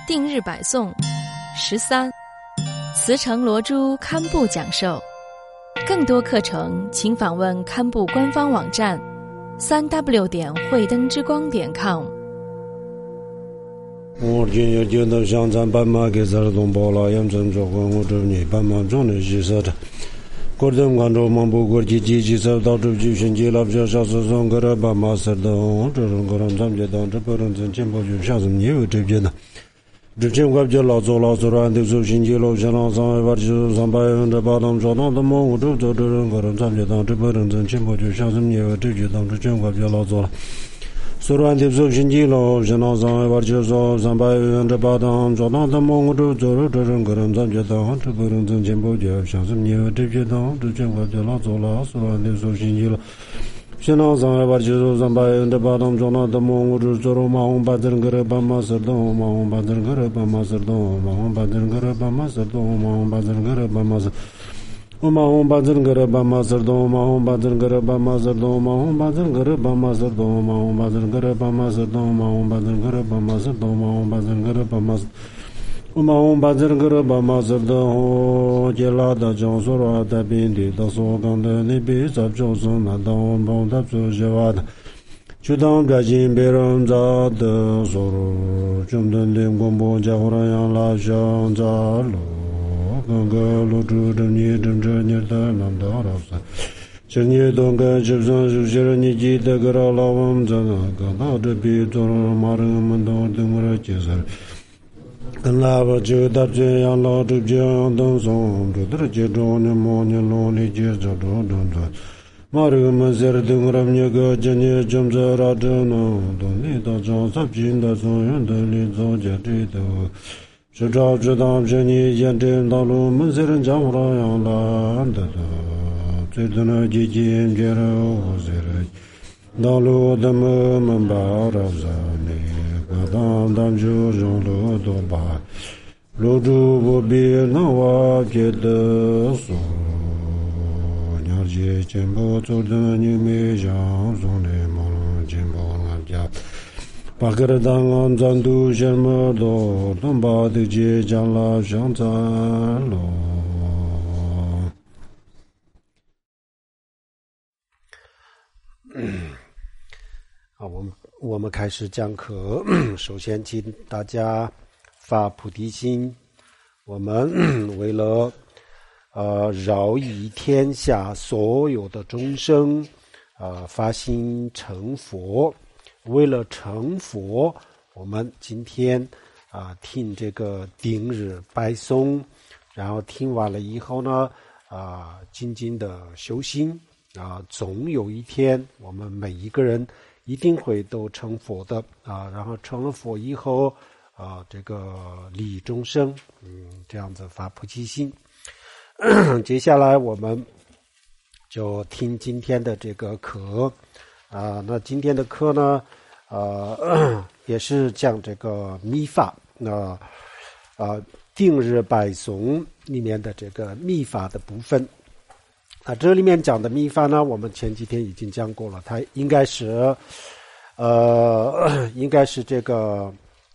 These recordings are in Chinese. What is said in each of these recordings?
定日百诵13，慈诚罗珠堪布讲授。更多课程请访问堪布官方网站3w 慧灯之光.com。 我今有见到香山斑马给咱东包了，养成做官我这你斑马中的是啥的。国政关注蒙古国际积极受到主举行记了不小时从个斑马色的这种个人咱们当这不能真前不就像是你有这边的。之前我就老做完的走新记录相当上把就300这把当说当的蒙古州做这种个人咱们当这不能真前不就像是你有这就当之前我就老做了。所然的走新记录相当上把就说300这把当说当的蒙古州做这种个人咱们当这不能真前不就像是你有这就当之前我就老做了。所然的走新记录相当上把就说300这把当说当的蒙古州做马红把这个把马色的马红把这个把马色的马红把这个把马色的马红把这个把马色马红把这个把马色的马红把这个把马色的马红把这个把马色的马红把这个把马色的马红把这个把马色的马红把这个把马色马红把这个把马色的哦，接拉的江苏拉的边地的所讲的那边在就是那当帮他做些话的。就当改进别人家的收入，中等的广播家伙让拉上家路，刚刚录制的你正着你的难道老师，这你东干就算是些人你记得个老我们在那个到这边做马人们都等我来介绍。跟喇叭就大这样老这样等送，这都是接着你莫你老你接着着。马人们在这等着你个今年正在拉着呢，等你到长沙进的中原的你早家这头，是找知道这你验证道路们在人家伙样烂的的，最多呢几斤别了我在这道路的们把着啥呢？当就让路多吧，路主不必那我觉得说。也见不走的你没想送的梦见不了家把个的档案咱都什么都能把的街讲了上咱喽。好，我们开始讲课。首先请大家发菩提心，我们为了饶益天下所有的众生，发心成佛。为了成佛，我们今天听这个定日拜诵，然后听完了以后呢，静静的修心，总有一天我们每一个人一定会都成佛的然后成了佛以后这个利益众生，这样子发菩提心。接下来我们就听今天的这个课那今天的课呢也是讲这个密法定日拜诵里面的这个密法的部分这里面讲的密法呢，我们前几天已经讲过了，它应该是这个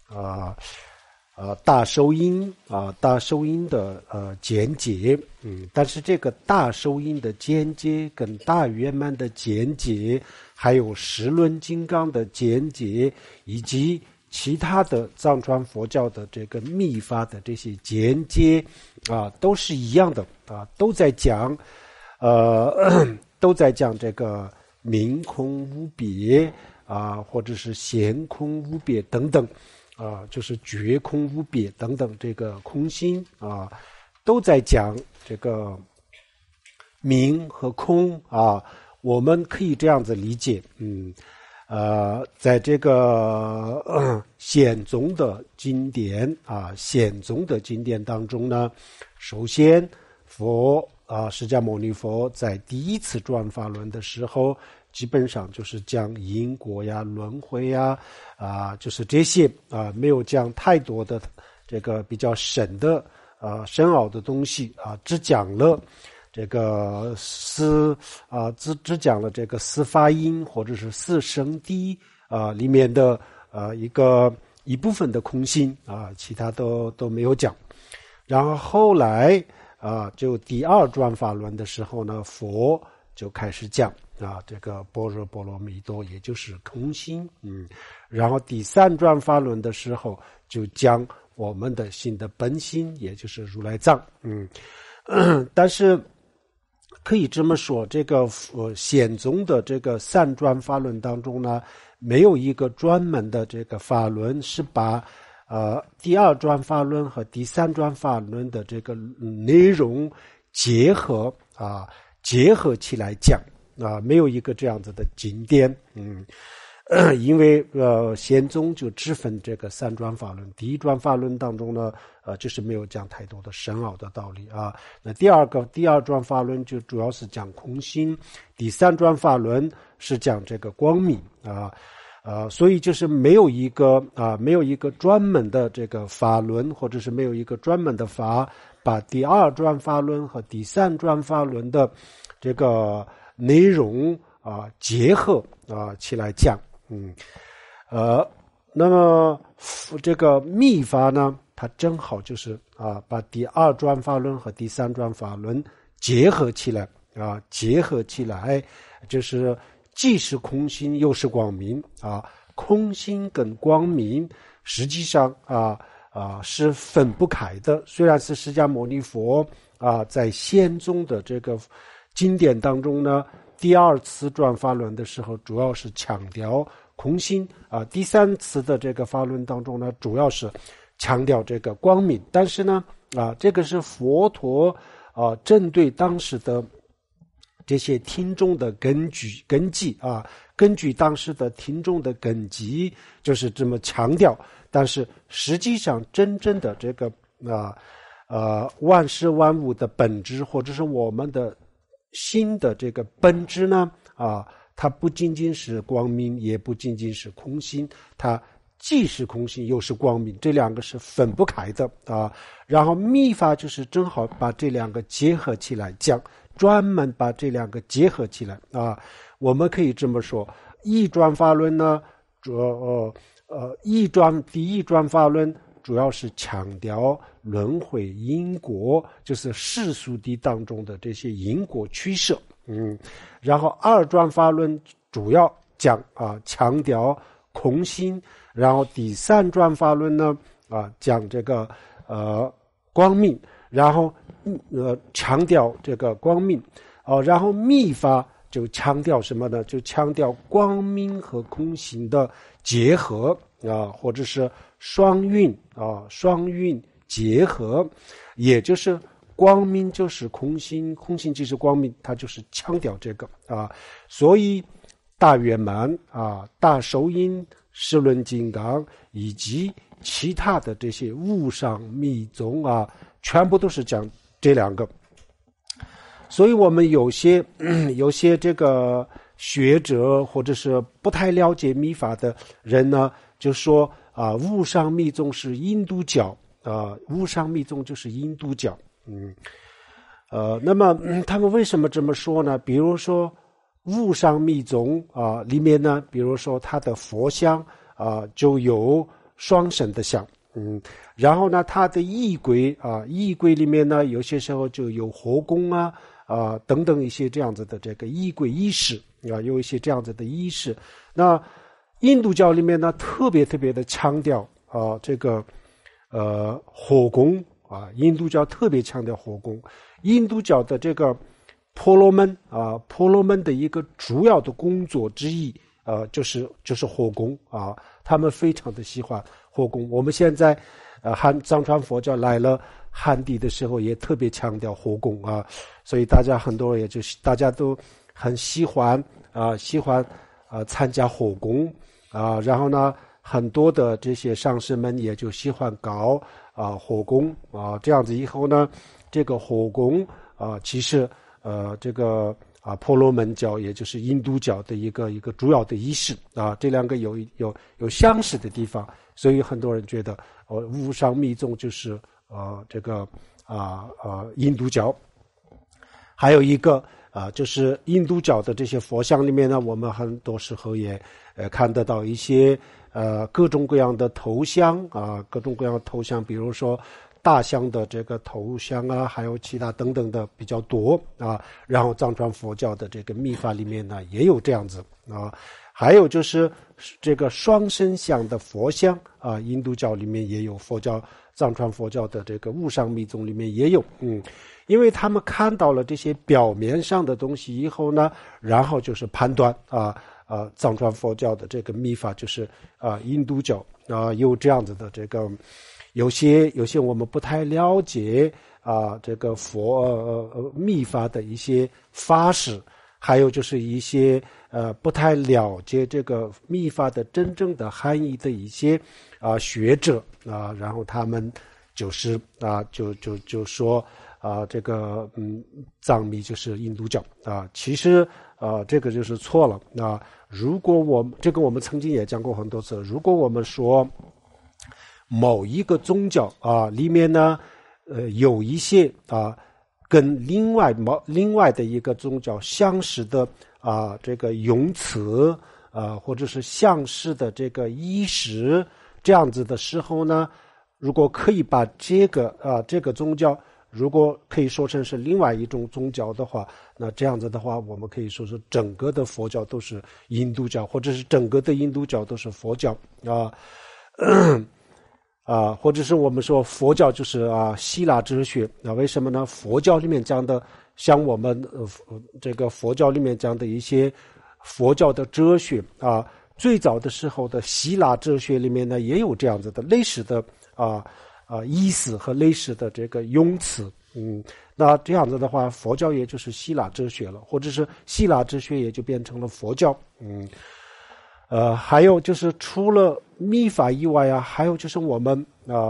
大收音的简解，但是这个大收音的简解跟大圆满的简解，还有十轮金刚的简解，以及其他的藏传佛教的这个密法的这些简解都是一样的都在讲这个明空无别或者是显空无别等等。就是觉空无别等等，这个空心都在讲这个明和空我们可以这样子理解，在这个显宗的经典显宗的经典当中呢，首先释迦牟尼佛在第一次转法轮的时候，基本上就是讲因果呀、轮回呀，就是这些没有讲太多的这个比较深奥的东西只讲了这个只讲了这个四法音或者是四圣谛里面的一个一部分的空心啊，其他都没有讲。然后后来就第二转法轮的时候呢，佛就开始讲这个般若波罗蜜多，也就是空心。然后第三转法轮的时候就讲我们的心的本心，也就是如来藏。但是可以这么说，这个显宗的这个三转法轮当中呢，没有一个专门的这个法轮是把第二转法轮和第三转法轮的这个内容结合起来讲没有一个这样子的经典。因为显宗就只分这个三转法轮，第一转法轮当中呢就是没有讲太多的深奥的道理那第二转法轮就主要是讲空心，第三转法轮是讲这个光明所以就是没有一个专门的这个法轮，或者是没有一个专门的法把第二转法轮和第三转法轮的这个内容结合起来讲。那么这个密法呢，它正好就是把第二转法轮和第三转法轮结合起来就是既是空心又是光明空心跟光明实际上是分不开的。虽然是释迦牟尼佛在显宗的这个经典当中呢，第二次转法轮的时候主要是强调空心第三次的这个法轮当中呢，主要是强调这个光明。但是呢这个是佛陀针对当时的这些听众的根基根据当时的听众的根基就是这么强调。但是实际上真正的这个万事万物的本质，或者是我们的心的这个本质呢它不仅仅是光明，也不仅仅是空心，它既是空心又是光明，这两个是分不开的然后密法就是正好把这两个结合起来讲，专门把这两个结合起来我们可以这么说，一转法轮呢第一转法轮主要是强调轮回因果，就是世俗谛当中的这些因果趋势然后二转法轮主要讲强调空心，然后第三转法轮呢讲这个光明，然后强调这个光明然后密法就强调什么呢？就强调光明和空心的结合或者是双运结合，也就是光明就是空心，空心即是光明，它就是强调这个所以大圆满大手印十轮金刚以及其他的这些无上密宗全部都是讲这两个。所以我们有些这个学者或者是不太了解密法的人呢，就说无上密宗是印度教无上密宗就是印度教那么他们为什么这么说呢？比如说无上密宗里面呢，比如说它的佛像就有双神的像然后呢它的仪轨仪轨里面呢有些时候就有火供等等一些这样子的这个仪轨仪式有一些这样子的仪式。那印度教里面呢特别的强调这个火供印度教特别强调火供。印度教的这个婆罗门的一个主要的工作之一就是火供他们非常的喜欢火供。我们现在藏传佛教来了汉地的时候也特别强调火供所以很多人大家都很喜欢参加火供然后呢很多的这些上师们也就喜欢搞火供这样子以后呢，这个火供其实这个婆罗门教也就是印度教的一个主要的仪式这两个有相似的地方，所以很多人觉得无上密宗就是这个印度教。还有一个就是印度教的这些佛像里面呢，我们很多时候也看得到一些各种各样的头像啊，各种各样的头像，比如说大象的这个头像啊，还有其他等等的比较多啊。然后藏传佛教的这个密法里面呢也有这样子啊。还有就是这个双生像的佛像啊，印度教里面也有，藏传佛教的这个无上密宗里面也有，因为他们看到了这些表面上的东西以后呢，然后就是判断藏传佛教的这个密法就是印度教有这样子的这个，有些我们不太了解这个密法的一些法式，还有就是一些不太了解这个密法的真正的含义的一些学者然后他们就是就说这个藏密就是印度教其实这个就是错了如果我们曾经也讲过很多次，如果我们说某一个宗教里面呢有一些跟另外的一个宗教相似的这个用词或者是相似的这个意识这样子的时候呢，如果可以把这个宗教如果可以说成是另外一种宗教的话，那这样子的话我们可以说是整个的佛教都是印度教，或者是整个的印度教都是佛教或者是我们说佛教就是希腊哲学为什么呢？佛教里面讲的像我们这个佛教里面讲的一些佛教的哲学最早的时候的希腊哲学里面呢也有这样子的类似的意思和类似的这个用词那这样子的话佛教也就是希腊哲学了，或者是希腊哲学也就变成了佛教还有就是除了密法以外还有就是我们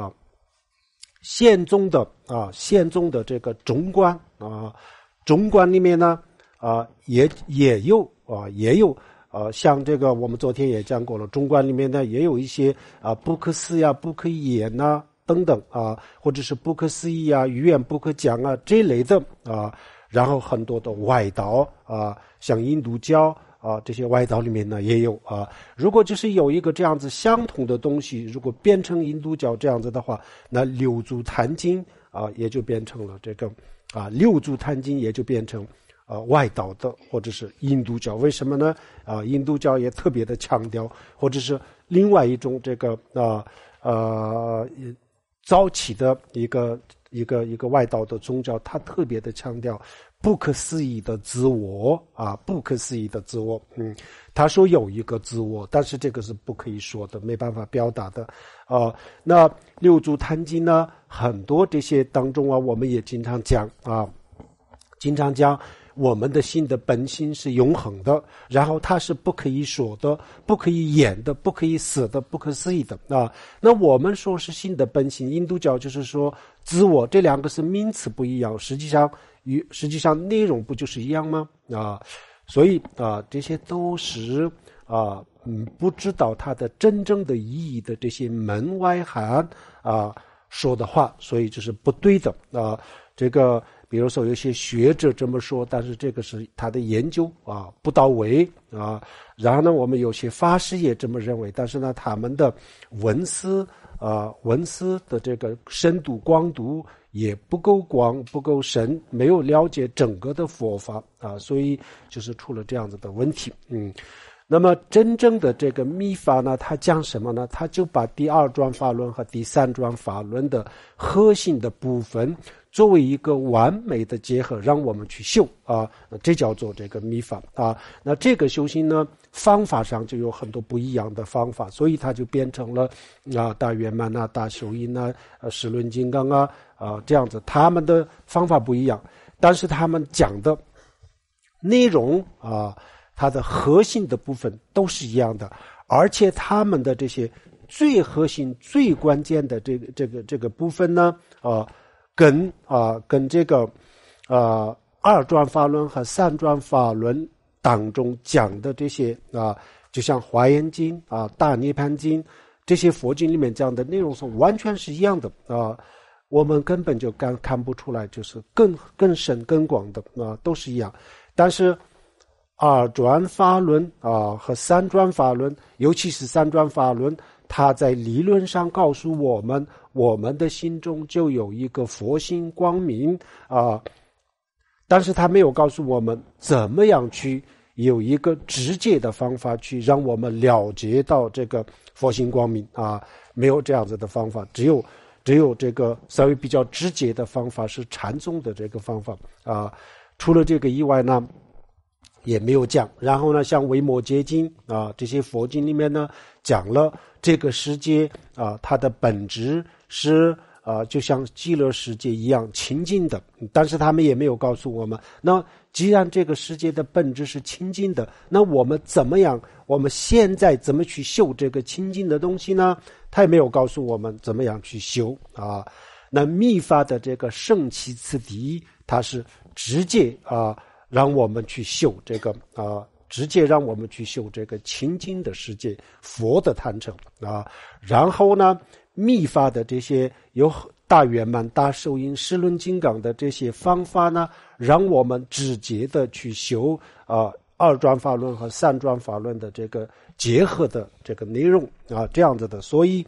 宪宗的这个中观中观里面呢也有像这个我们昨天也讲过了，中观里面呢也有一些不可思议不可言等等或者是不可思议语言不可讲这类的然后很多的外道像印度教这些外道里面呢也有如果就是有一个这样子相同的东西，如果变成印度教这样子的话，那六祖坛经也就变成了这个六祖坛经也就变成外道的或者是印度教。为什么呢？印度教也特别的强调，或者是另外一种这个早期的一个外道的宗教，它特别的强调不可思议的自我不可思议的自我他说有一个自我，但是这个是不可以说的，没办法表达的那六祖坛经呢，很多这些当中我们也经常讲我们的心的本性是永恒的，然后它是不可以说的，不可以演的，不可以死的，不可思议的那我们说是心的本性，印度教就是说自我，这两个是名词不一样，实际上内容不就是一样吗所以这些都是不知道它的真正的意义的这些门外汉说的话，所以就是不对的这个比如说有些学者这么说，但是这个是他的研究不到位然后呢我们有些法师也这么认为，但是呢他们的文思的这个深度广度也不够广不够深，没有了解整个的佛法所以就是出了这样子的问题那么真正的这个密法呢，它讲什么呢？它就把第二转法轮和第三转法轮的核心的部分作为一个完美的结合，让我们去修这叫做这个密法那这个修行呢，方法上就有很多不一样的方法，所以它就变成了大圆满大修因十轮金刚这样子，他们的方法不一样，但是他们讲的内容它的核心的部分都是一样的，而且他们的这些最核心最关键的这个部分呢跟这个二转法轮和三转法轮当中讲的这些就像华严经大涅槃经这些佛经里面讲的内容是完全是一样的我们根本就看不出来，就是更深更广的都是一样。但是二转法轮和三转法轮，尤其是三转法轮，它在理论上告诉我们，我们的心中就有一个佛心光明但是他没有告诉我们怎么样去有一个直接的方法去让我们了解到这个佛心光明没有这样子的方法，只有这个稍微比较直接的方法是禅宗的这个方法除了这个以外呢也没有讲。然后呢，像维摩诘经这些佛经里面呢讲了这个世界它的本质是就像极乐世界一样清净的，但是他们也没有告诉我们，那既然这个世界的本质是清净的，那我们现在怎么去修这个清净的东西呢？他也没有告诉我们怎么样去修那密法的这个圣其次第，它是直接让我们去修这个直接让我们去修这个清净的世界，佛的坛城然后呢密法的这些有大圆满、大受因、释论金刚的这些方法呢，让我们直接的去修二转法论和三转法论的这个结合的这个内容这样子的。所以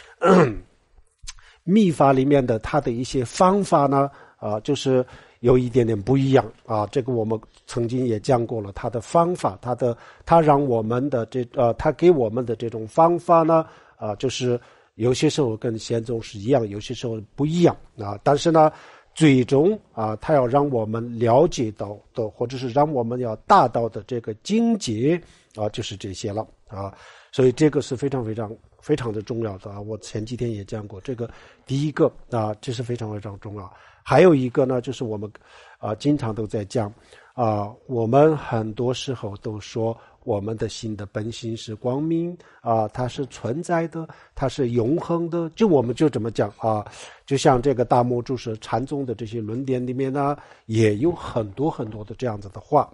密法里面的它的一些方法呢就是有一点点不一样这个我们曾经也讲过了，它的方法，它让我们的它给我们的这种方法呢就是有些时候跟禅宗是一样，有些时候不一样但是呢最终它要让我们了解到的，或者是让我们要达到的这个境界就是这些了所以这个是非常非常非常的重要的我前几天也讲过，这个第一个这是非常非常重要。还有一个呢，就是我们经常都在讲我们很多时候都说我们的心的本性是光明它是存在的，它是永恒的，我们就这么讲就像这个大摩注释禅宗的这些论点里面呢也有很多很多的这样子的话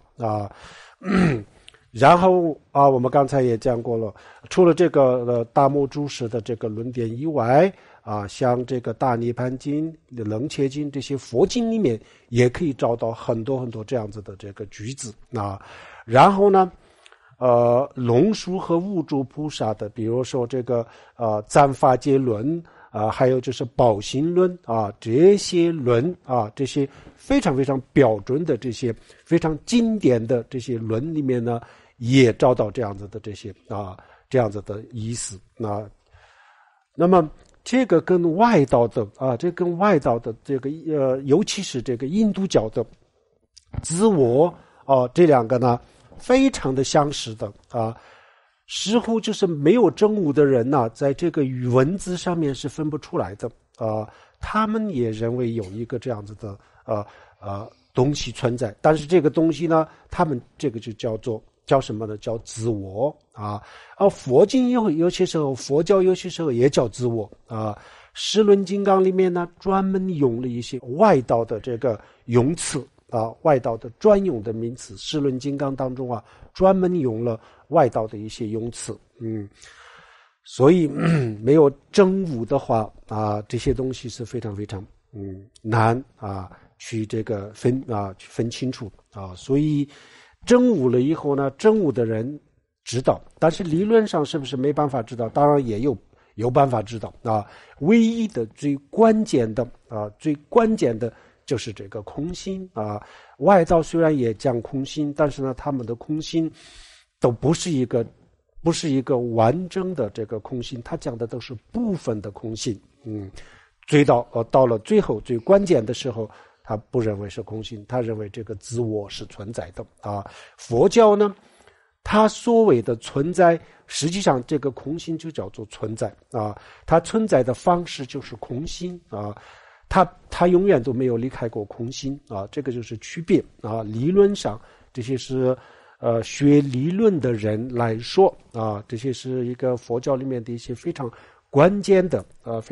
然后我们刚才也讲过了，除了这个大摩注释的这个论点以外像这个大涅槃经、楞伽经这些佛经里面也可以找到很多很多这样子的这个句子然后呢龙树和无著菩萨的，比如说这个赞法界论还有就是宝行论这些论这些非常非常标准的这些非常经典的这些论里面呢也找到这样子的这些这样子的意思那么这个跟外道的这个尤其是这个印度教的自我这两个呢非常的相似的似乎就是没有证悟的人在这个文字上面是分不出来的他们也认为有一个这样子的东西存在，但是这个东西呢他们这个就叫什么呢？叫自我佛经有些时候，佛教有些时候也叫自我释论金刚里面呢专门用了一些外道的这个用词外道的专用的名词，释论金刚当中专门用了外道的一些用词所以没有证悟的话这些东西是非常非常难去这个去分清楚所以证悟了以后呢，证悟的人知道，但是理论上是不是没办法知道？当然也有办法知道唯一的最关键的就是这个空心外道虽然也讲空心，但是呢他们的空心都不是一个完整的这个空心，他讲的都是部分的空心到了最后最关键的时候，他不认为是空心，他认为这个自我是存在的佛教呢它所谓的存在，实际上这个空心就叫做存在它存在的方式就是空心它永远都没有离开过空心这个就是区别理论上这些是学理论的人来说这些是一个佛教里面的一些非常关键的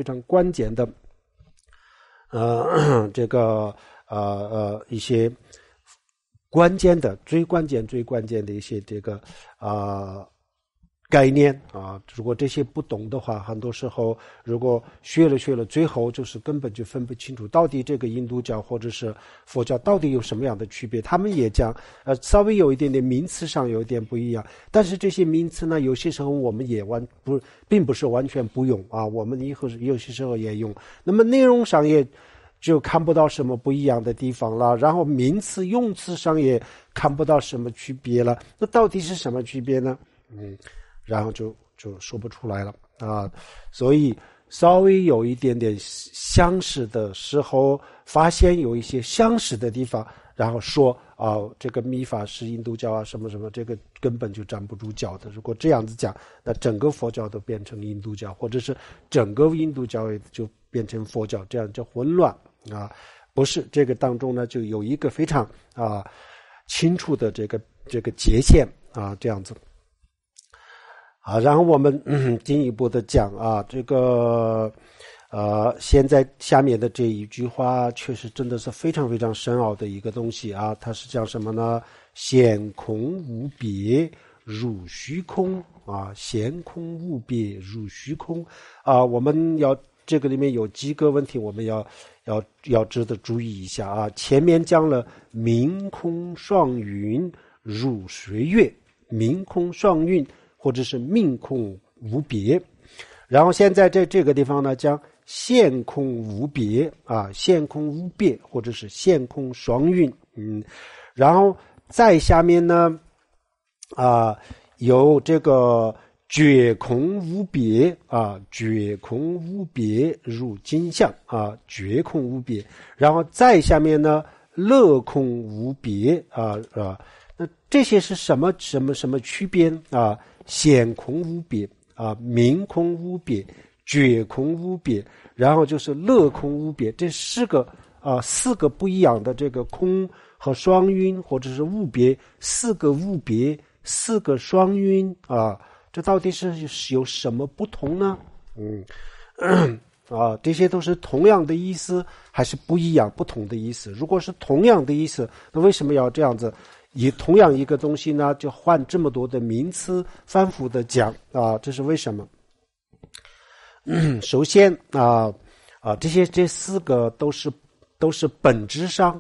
这个一些最关键的一些这个概念啊。如果这些不懂的话，很多时候如果学了，最后就是根本就分不清楚到底这个印度教或者是佛教到底有什么样的区别。他们也讲稍微有一点点名词上有一点不一样，但是这些名词呢，有些时候我们也并不是完全不用啊，我们以后有些时候也用。那么内容上也就看不到什么不一样的地方了，然后名词用词上也看不到什么区别了，那到底是什么区别呢？然后就说不出来了啊。所以稍微有一点点相似的时候，发现有一些相似的地方，然后说这个密法是印度教啊什么什么，这个根本就站不住脚的。如果这样子讲，那整个佛教都变成印度教，或者是整个印度教就变成佛教，这样就混乱啊。不是，这个当中呢就有一个非常清楚的这个界限啊，这样子。然后我们进一步的讲这个现在下面的这一句话确实真的是非常非常深奥的一个东西啊。它是讲什么呢？现空无别入虚空现空无别入虚空我们要这个里面有几个问题我们要值得注意一下前面讲了明空双运入水月，明空双运或者是命空无别，然后现在在这个地方呢讲现空无别现空无别或者是现空双运然后在下面呢有这个觉空无别觉空无别入金相觉空无别，然后再下面呢乐空无别那这些是什么区别显空无别明空无别觉空无别，然后就是乐空无别，这四个不一样的这个空和双运或者是无别，四个无别四个双运这到底是有什么不同呢？这些都是同样的意思还是不一样不同的意思？如果是同样的意思，那为什么要这样子以同样一个东西呢就换这么多的名词反复的讲这是为什么？首先这四个都是本质上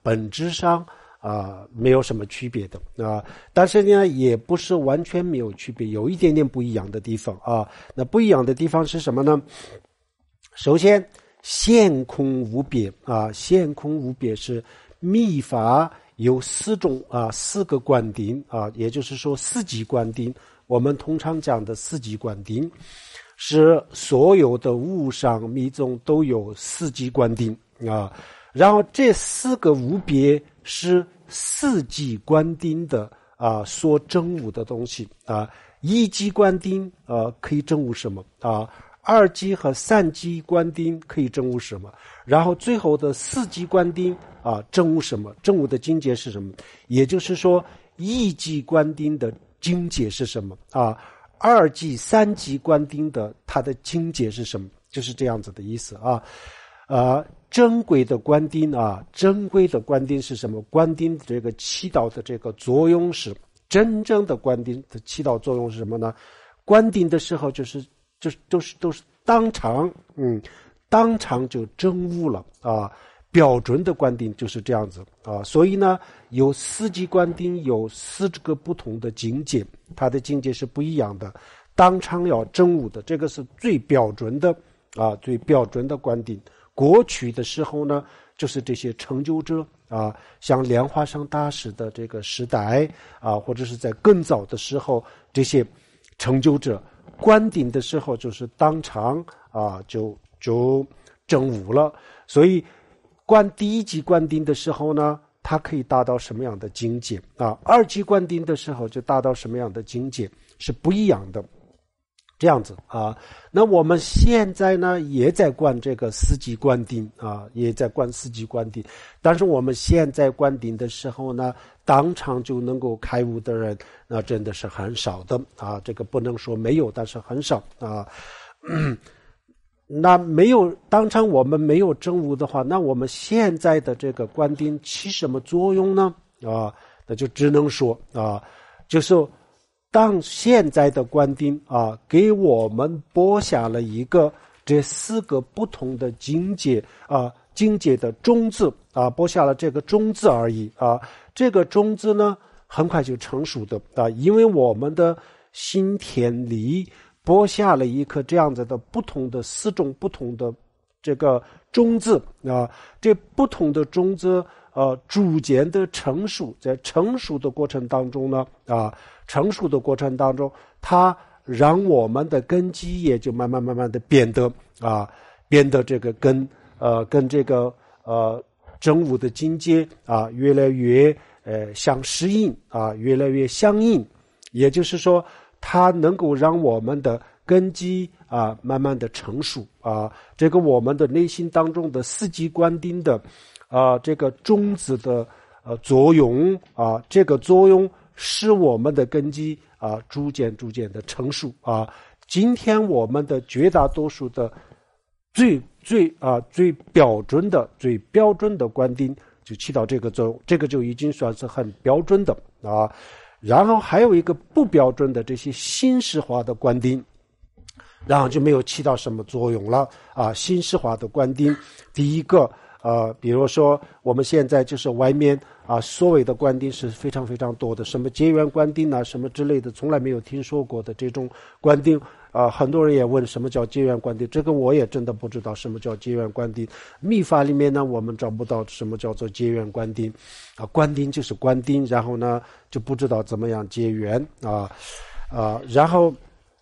没有什么区别的但是呢也不是完全没有区别，有一点点不一样的地方那不一样的地方是什么呢？首先现空无别现空无别是密法有四个观点也就是说四级观点，我们通常讲的四级观点是所有的无上密宗都有四级观点然后这四个无别是四级观点的所证悟的东西一级观点可以证悟什么二级和三级观点可以证悟什么，然后最后的四级观点证悟什么，证悟的境界是什么，也就是说一级观点的境界是什么二级三级观点的它的境界是什么，就是这样子的意思珍贵的观点珍贵的观点是什么？观点这个起到的这个作用是真正的观点的起到作用是什么呢？观点的时候都是当场就证悟了标准的观点就是这样子所以呢有四级观点有四个不同的境界，它的境界是不一样的，当场要证悟的这个是最标准的最标准的观点。过去的时候呢就是这些成就者像莲花生大师的这个时代或者是在更早的时候这些成就者观点的时候就是当场就证悟了。所以第一级观点的时候呢它可以达到什么样的境界二级观点的时候就达到什么样的境界是不一样的，这样子那我们现在呢也在观这个四级观点也在观四级观点，但是我们现在观点的时候呢当场就能够开悟的人那真的是很少的这个不能说没有，但是很少那没有当场我们没有证悟的话，那我们现在的这个观点起什么作用呢那就只能说就是当现在的观点啊，给我们播下了一个这4个不同的境界啊，境界的种子啊，播下了这个种子而已啊。这个种子呢，很快就成熟的啊，因为我们的心田里播下了一颗这样子的不同的4种不同的这个种子啊，这不同的种子逐渐的成熟，在成熟的过程当中呢成熟的过程当中，它让我们的根基也就慢慢的变得这个跟这个真悟的境界啊越来越相适应啊，越来越相应。也就是说，它能够让我们的根基啊慢慢的成熟啊，这个我们的内心当中的4级观点的这个种子的作用啊，这个作用使我们的根基逐渐的成熟啊。今天我们的绝大多数的最标准的观点就起到这个作用，这个就已经算是很标准的啊。然后还有一个不标准的这些形式化的观点，然后就没有起到什么作用了啊。形式化的观点，第一个比如说我们现在就是外面所谓的观点是非常多的，什么结缘观点什么之类的，从来没有听说过的这种观点很多人也问什么叫结缘观点，这个我也真的不知道什么叫结缘观点。密法里面呢，我们找不到什么叫做结缘观点观点就是观点，然后呢就不知道怎么样结缘然后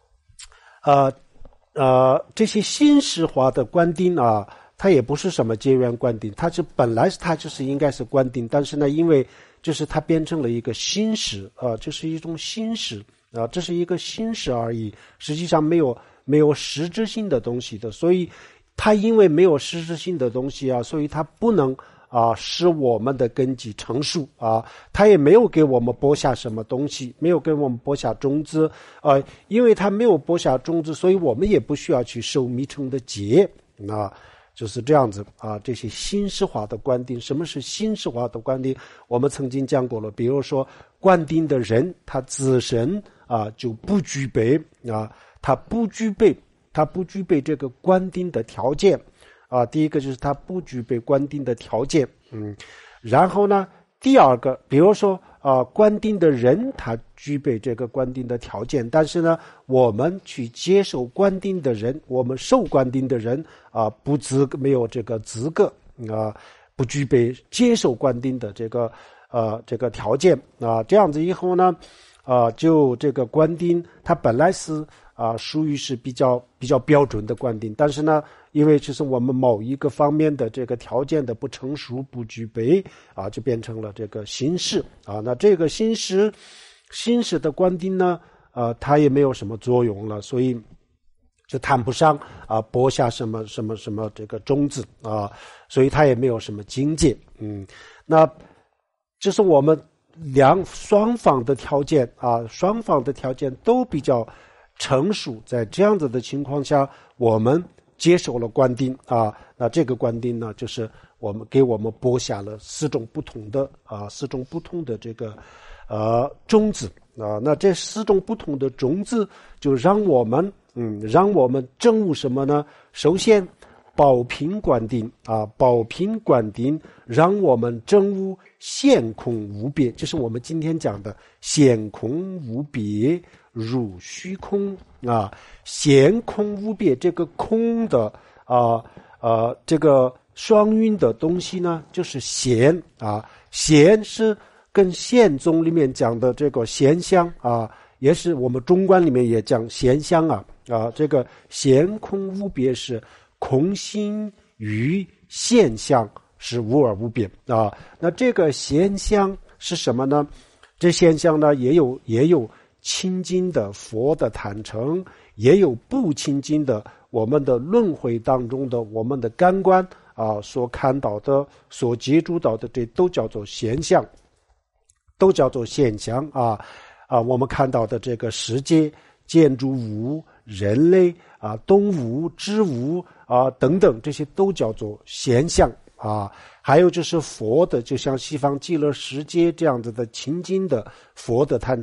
这些形式化的观点它也不是什么结缘观点，它本来它就是应该是观点，但是呢，因为就是它变成了一个形式就是一种形式这是一个形式而已，实际上没有实质性的东西的，所以它因为没有实质性的东西所以它不能使我们的根基成熟它也没有给我们播下什么东西，没有给我们播下种子因为它没有播下种子，所以我们也不需要去受迷城的劫就是这样子这些形式化的观点。什么是形式化的观点？我们曾经讲过了，比如说观点的人他自身就不具备他不具备这个观点的条件第一个就是他不具备观点的条件然后呢第二个，比如说观点的人他具备这个观点的条件，但是呢我们去接受观点的人，我们受观点的人没有这个资格不具备接受观点的这个条件这样子以后呢就这个观点它本来是属于是比较标准的观点，但是呢因为就是我们某一个方面的这个条件的不成熟不具备就变成了这个形式那这个形式的观点呢它也没有什么作用了，所以就谈不上播下什么这个种子所以它也没有什么境界那就是我们双方的条件都比较成熟，在这样子的情况下，我们接受了观点那这个观点呢，就是给我们播下了4种不同的这个种子那这4种不同的种子就让我们证悟什么呢？首先宝瓶观点宝瓶观点让我们证悟现空无别，就是我们今天讲的现空无别入虚空现空无别，这个空的这个双运的东西呢，就是闲闲是跟宪宗里面讲的这个闲相也是我们中观里面也讲闲相这个闲空无别是空性与现象是无二无别那这个现象是什么呢？这现象呢也有清净的佛的坦诚，也有不清净的我们的轮回当中的我们的感官所看到的所接触到的，这都叫做现象，都叫做现象我们看到的这个世界建筑物人类动物植物等等，这些都叫做现象还有就是佛的，就像西方极乐世界这样子的清净的佛的坦诚，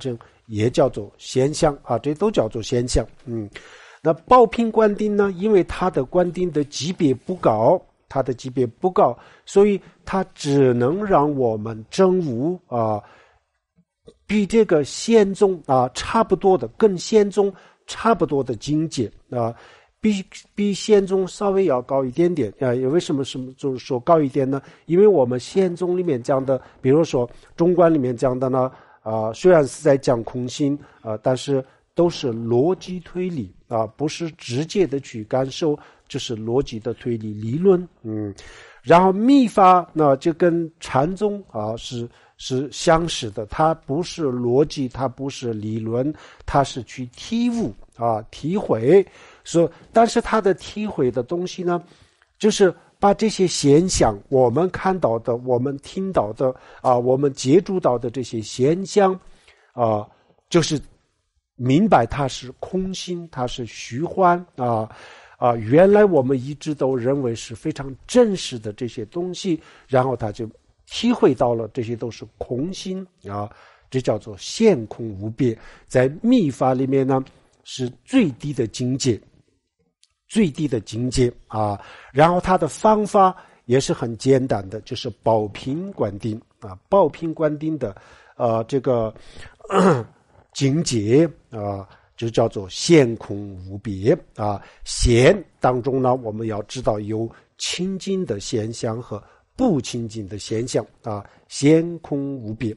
也叫做现象啊，这都叫做现象。那报品观定呢，因为它的观定的级别不高，所以它只能让我们证悟啊，比这个仙宗啊差不多的，跟仙宗差不多的境界啊，比仙宗稍微要高一点点啊。为什么就是说高一点呢？因为我们仙宗里面讲的，比如说中观里面讲的呢，虽然是在讲空性但是都是逻辑推理不是直接的去感受，就是逻辑的推理理论。然后密法呢就跟禅宗是相似的，它不是逻辑，它不是理论，它是去体悟体会。但是它的体会的东西呢，就是把这些现象，我们看到的，我们听到的我们接触到的这些现象就是明白它是空性，它是虚幻原来我们一直都认为是非常真实的这些东西，然后他就体会到了这些都是空性这叫做现空无别。在密法里面呢是最低的境界然后它的方法也是很简单的，就是报品观定报品观定的这个境界就叫做现空无别现当中呢，我们要知道有清净的现象和不清净的现象现空无别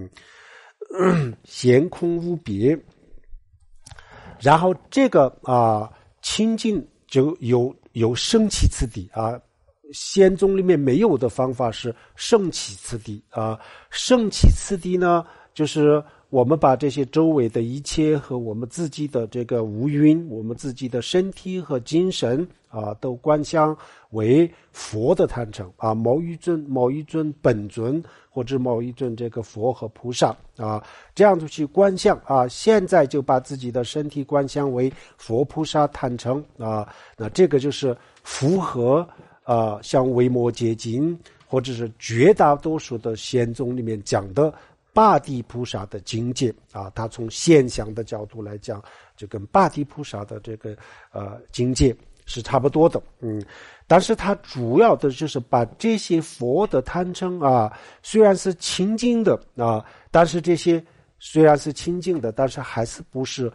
现空无别。然后这个清净就有生起次第仙宗里面没有的方法是生起次第生起次第呢，就是我们把这些周围的一切和我们自己的这个五蕴，我们自己的身体和精神都观想为佛的坛城某一尊本尊，或者某一尊这个佛和菩萨这样子去观想现在就把自己的身体观想为佛菩萨坛城那这个就是符合像维摩诘经或者是绝大多数的仙宗里面讲的八地菩萨的境界他从现象的角度来讲，就跟八地菩萨的这个境界是差不多的但是他主要的就是把这些佛的贪嗔虽然是清净的但是这些虽然是清净的，但是还是不是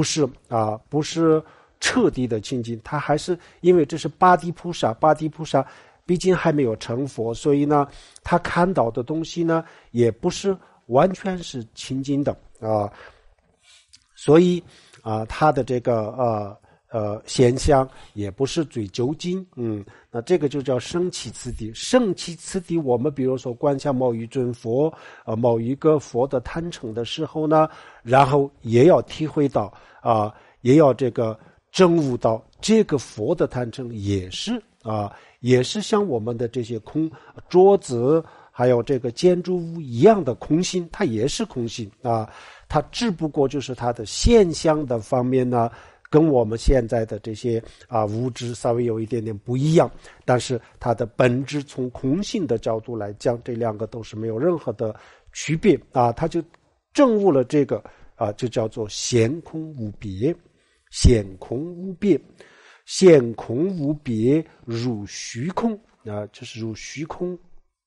彻底的清净，他还是因为这是八地菩萨毕竟还没有成佛，所以呢他看到的东西呢也不是完全是清净的所以他的这个现象也不是最究竟那这个就叫生起次第。生起次第，我们比如说观想某一尊佛某一个佛的贪嗔的时候呢，然后也要体会到也要这个证悟到这个佛的贪嗔也是像我们的这些桌子还有这个建筑物一样的空性，它也是空性它只不过就是它的现象的方面呢跟我们现在的这些物质稍微有一点点不一样，但是它的本质从空性的角度来讲，这两个都是没有任何的区别它就证悟了这个就叫做现空无别。现空无别，现空无别入虚空就是入虚空。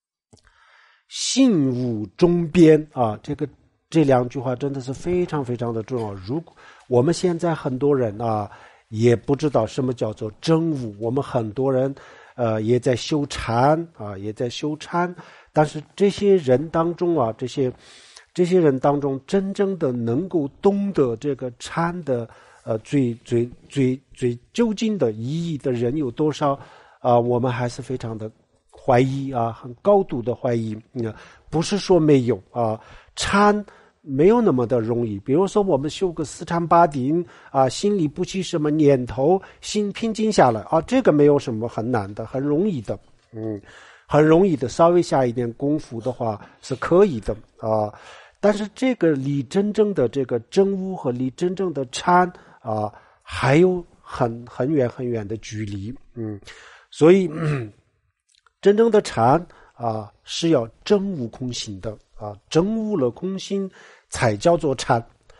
性无中边这两句话真的是非常非常的重要。如果我们现在很多人也不知道什么叫做真悟，我们很多人也在修禅但是这些人当中这些人当中真正的能够懂得这个禅的最究竟的意义的人有多少我们还是非常的怀疑很高度的怀疑不是说没有禅没有那么的容易。比如说我们修个四禅八定心里不起什么念头，心平静下来这个没有什么很难的，很容易的很容易的，稍微下一点功夫的话是可以的但是这个离真正的这个真悟和离真正的禅还有很远很远的距离所以真正的禅是要真悟空性的真悟了空性才叫做禅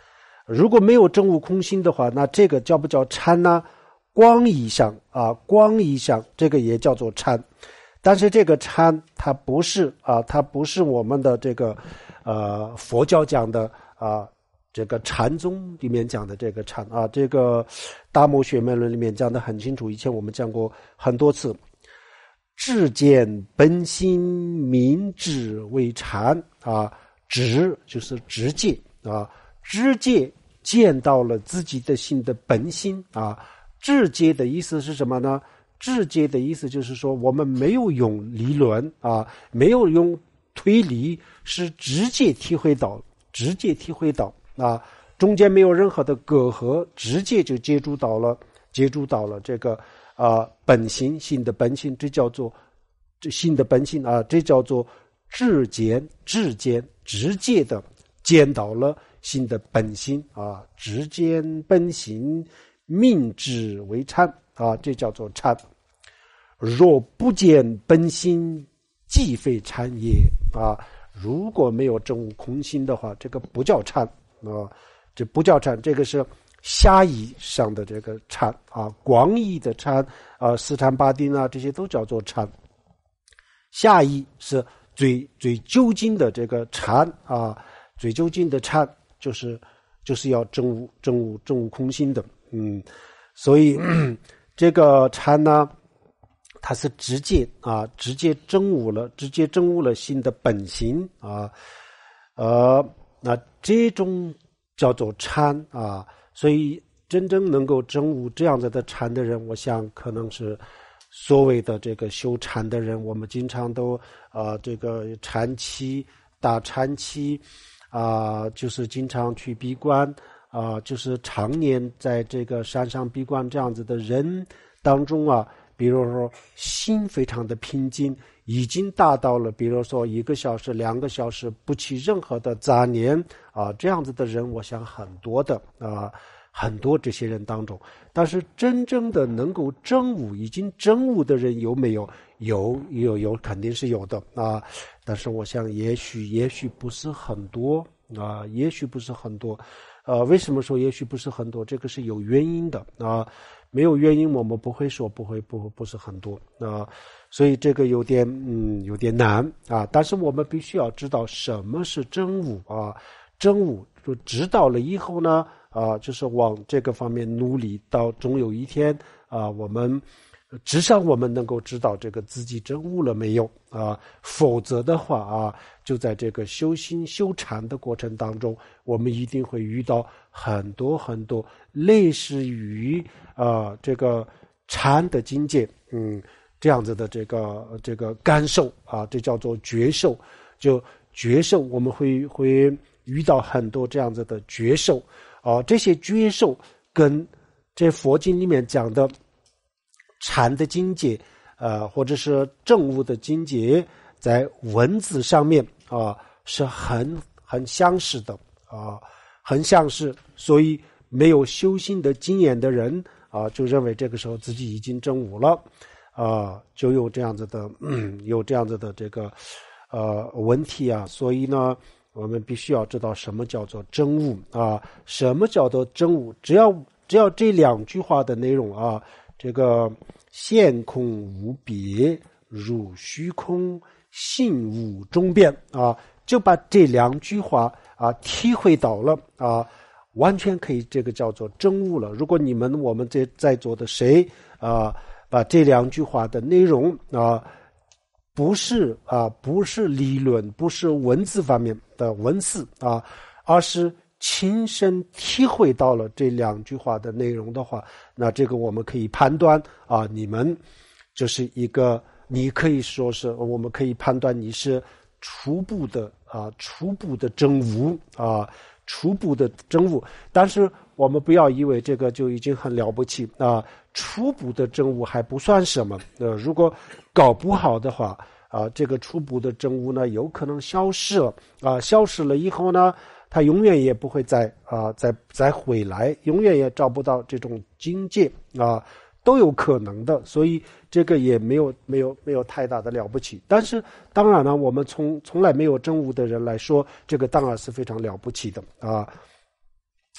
如果没有真悟空心的话，那这个叫不叫参呢？光一相啊，光一相，这个也叫做参。但是这个参它不是我们的这个佛教讲的这个禅宗里面讲的这个禅啊，这个大摩学门论里面讲的很清楚，以前我们讲过很多次。智见本心，明智为禅啊，直就是直戒啊，直戒见到了自己的心的本心啊。智戒的意思是什么呢？智戒的意思就是说，我们没有用理论啊，没有用推理，是直接体会到啊，中间没有任何的隔阂，直接就接触到了这个本心，心的本心，这叫做心的本性啊，这叫做直见，直接的见到了心的本心啊，直见本心，明智为禅啊，这叫做禅。若不见本心，即非禅也啊。如果没有真悟空心的话，这个不叫禅啊，这不叫禅，这个是狭义上的这个禅啊，广义的禅啊，四禅八定啊，这些都叫做禅。狭义是最究竟的这个禅啊，最究竟的禅就是要真悟空心的，所以这个禅呢，它是直接真悟了心的本心啊，那这种叫做禅啊，所以真正能够真悟这样子的禅的人，我想可能是所谓的这个修禅的人。我们经常都这个禅期大禅期就是经常去闭关就是常年在这个山上闭关这样子的人当中比如说心非常的平静，已经达到了比如说1个小时2个小时不起任何的杂念这样子的人，我想很多的很多这些人当中。但是真正的能够真悟已经真悟的人有没有？有肯定是有的但是我想也许不是很多也许不是很多为什么说也许不是很多？这个是有原因的没有原因我们不会说不是很多所以这个有点难但是我们必须要知道什么是真悟真悟就知道了以后呢就是往这个方面努力，到总有一天我们至少我们能够知道这个自己真悟了没有否则的话就在这个修心修禅的过程当中，我们一定会遇到很多很多类似于这个禅的境界这样子的这个感受这叫做觉受。就觉受我们会遇到很多这样子的觉受这些觉受跟这佛经里面讲的禅的境界或者是正悟的境界，在文字上面是很相似的很相似。所以没有修心的经验的人就认为这个时候自己已经真悟了就有这样子的这个问题所以呢我们必须要知道什么叫做真悟什么叫做真悟。只要这2句话的内容这个现空无别，入虚空，性无中变就把这2句话体会到了完全可以这个叫做真悟了。如果我们在座的谁把这2句话的内容不是理论，不是文字方面的文字而是亲身体会到了这2句话的内容的话，那这个我们可以判断你们就是一个，你可以说是我们可以判断你是初步的真悟初步的真悟。但是我们不要以为这个就已经很了不起初步的真悟还不算什么如果搞不好的话这个初步的真悟呢有可能消失了消失了以后呢他永远也不会再回来，永远也找不到这种境界都有可能的。所以这个也没有太大的了不起。但是当然呢，我们从来没有真悟的人来说，这个当然是非常了不起的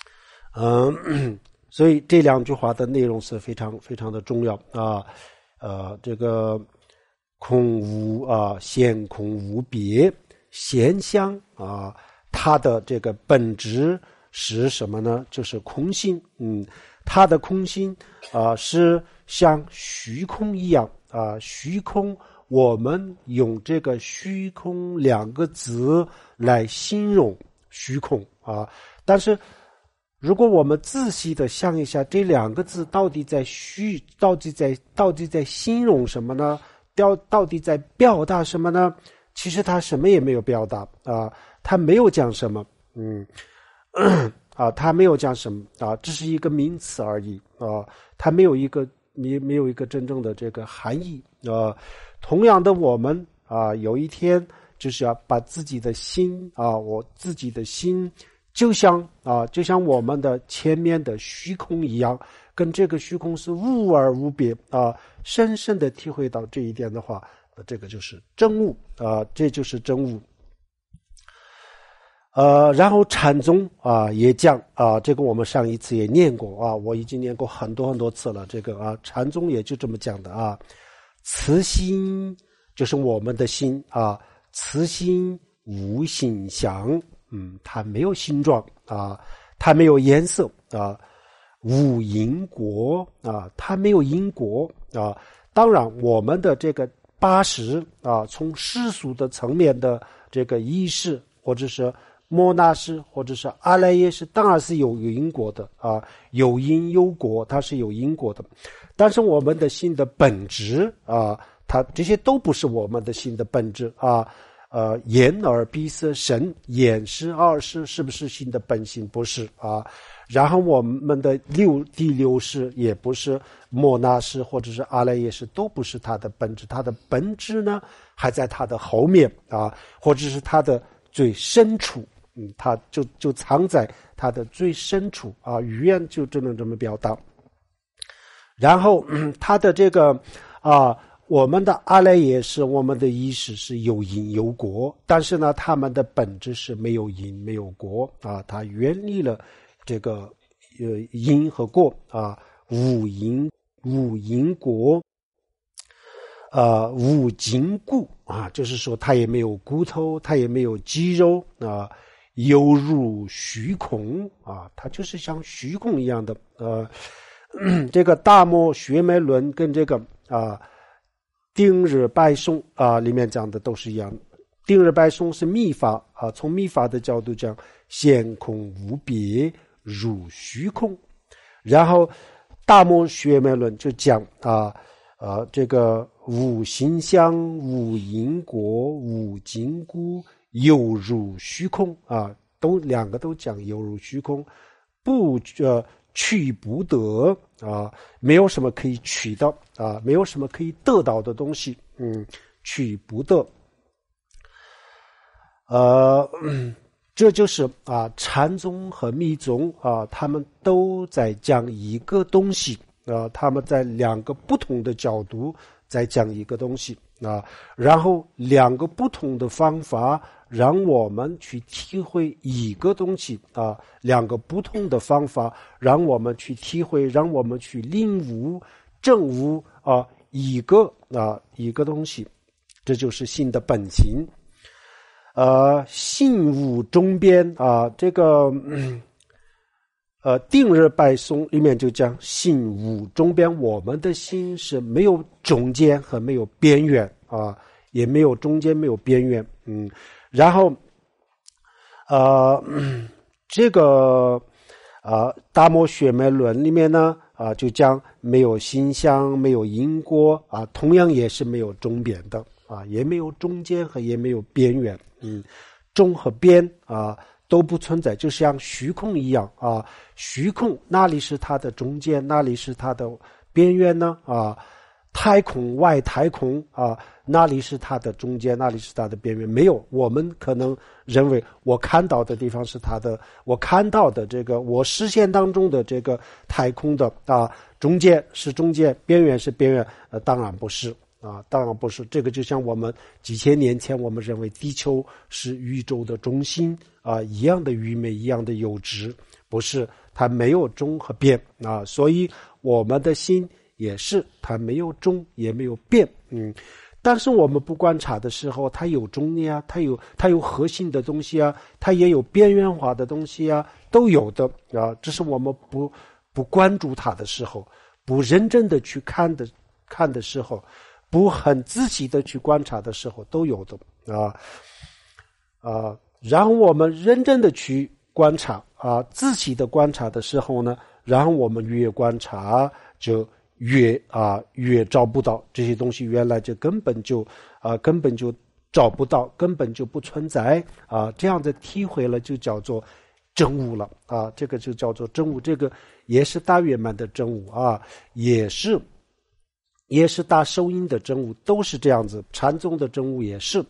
所以这两句话的内容是非常非常的重要啊。这个空无现空无别，现象啊，它的这个本质是什么呢？就是空性。它的空性是像虚空一样虚空，我们用这个虚空两个字来形容虚空但是如果我们仔细的想一下，这两个字到底在形容什么呢？到底在表达什么呢？其实它什么也没有表达它没有讲什么它没有讲什么这是一个名词而已它没有一个真正的这个含义同样的，我们有一天就是要把自己的心我自己的心就像我们的前面的虚空一样，跟这个虚空是无二无别深深的体会到这一点的话，这个就是真悟这就是真悟。然后禅宗也讲这个我们上一次也念过我已经念过很多很多次了。这个禅宗也就这么讲的此心就是我们的心此心无形象，它没有形状它没有颜色无因果它没有因果当然，我们的这个八识从世俗的层面的这个意识，或者是摩那识，或者是阿赖耶识，当然是有因果的有因有果，它是有因果的。但是我们的心的本质它这些都不是我们的心的本质眼耳鼻舌身，眼识二识是不是心的本性？不是然后我们的第六识也不是摩那识或者是阿赖耶识，都不是它的本质。它的本质呢还在它的后面或者是它的最深处它就藏在它的最深处语言就只能这么表达。然后它的这个我们的阿赖耶识，我们的意识是有因有果，但是呢他们的本质是没有因没有果它远离了这个因和果无因果无筋骨就是说它也没有骨头，它也没有肌肉犹如虚空它就是像虚空一样的这个大摩学脉论跟这个定日拜颂里面讲的都是一样的。定日拜颂是密法从密法的角度讲，现空无别如虚空。然后大摩学脉论就讲这个无形象无因果无筋骨犹如虚空两个都讲犹如虚空，不取不得没有什么可以取到没有什么可以得到的东西取不得这就是禅宗和密宗他们都在讲一个东西他们在两个不同的角度在讲一个东西然后两个不同的方法让我们去体会一个东西两个不同的方法让我们去体会，让我们去领悟证悟一个东西，这就是心的本性心无中边这个定日拜颂里面就讲心无中边，我们的心是没有中间和没有边缘也没有中间没有边缘然后这个大摩学脉论里面呢就讲没有形象没有因果同样也是没有中边的也没有中间和也没有边缘中和边都不存在，就像虚空一样虚空哪里是它的中间，哪里是它的边缘呢太空外太空哪里是它的中间，哪里是它的边缘？没有，我们可能认为我看到的地方是它的，我看到的这个我视线当中的这个太空的中间是中间，边缘是边缘当然不是当然不是。这个就像我们几千年前我们认为地球是宇宙的中心一样的愚昧，一样的幼稚，不是， 它没有中和变啊，所以我们的心也是，它没有中也没有变，但是我们不观察的时候，它有中的呀，它有核心的东西啊，它也有边缘化的东西啊，都有的啊。这是我们不关注它的时候，不认真的去看的时候，不很仔细的去观察的时候，都有的然后我们认真的去观察仔细的观察的时候呢，然后我们越观察就越找不到这些东西，原来就根本就找不到，根本就不存在这样的体会了，就叫做真悟了这个就叫做真悟，这个也是大圆满的真悟也是大受因的真悟，都是这样子。禅宗的真悟也是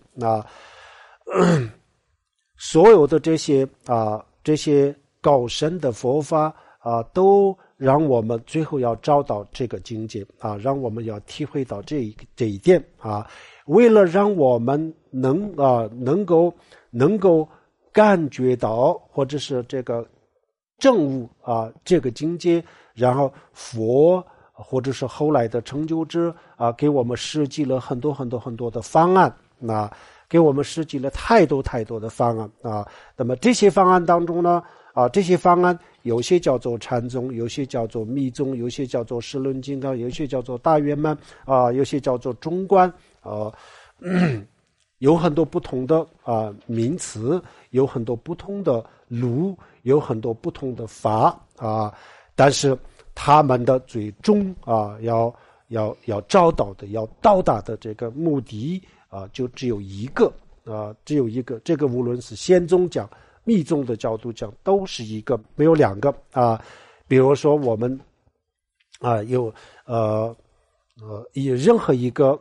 所有的这些高深的佛法都让我们最后要找到这个境界让我们要体会到这一点为了让我们能够感觉到或者是这个证悟这个境界，然后佛或者是后来的成就者给我们设计了很多的方案给我们设计了太多的方案那么这些方案当中呢这些方案有些叫做禅宗，有些叫做密宗，有些叫做十轮金刚，有些叫做大圆满有些叫做中观有很多不同的名词，有很多不同的路，有很多不同的法但是他们的最终要找到的要到达的这个目的就只有一个这个无论是仙宗讲密宗的角度讲都是一个，没有两个比如说我们有任何一个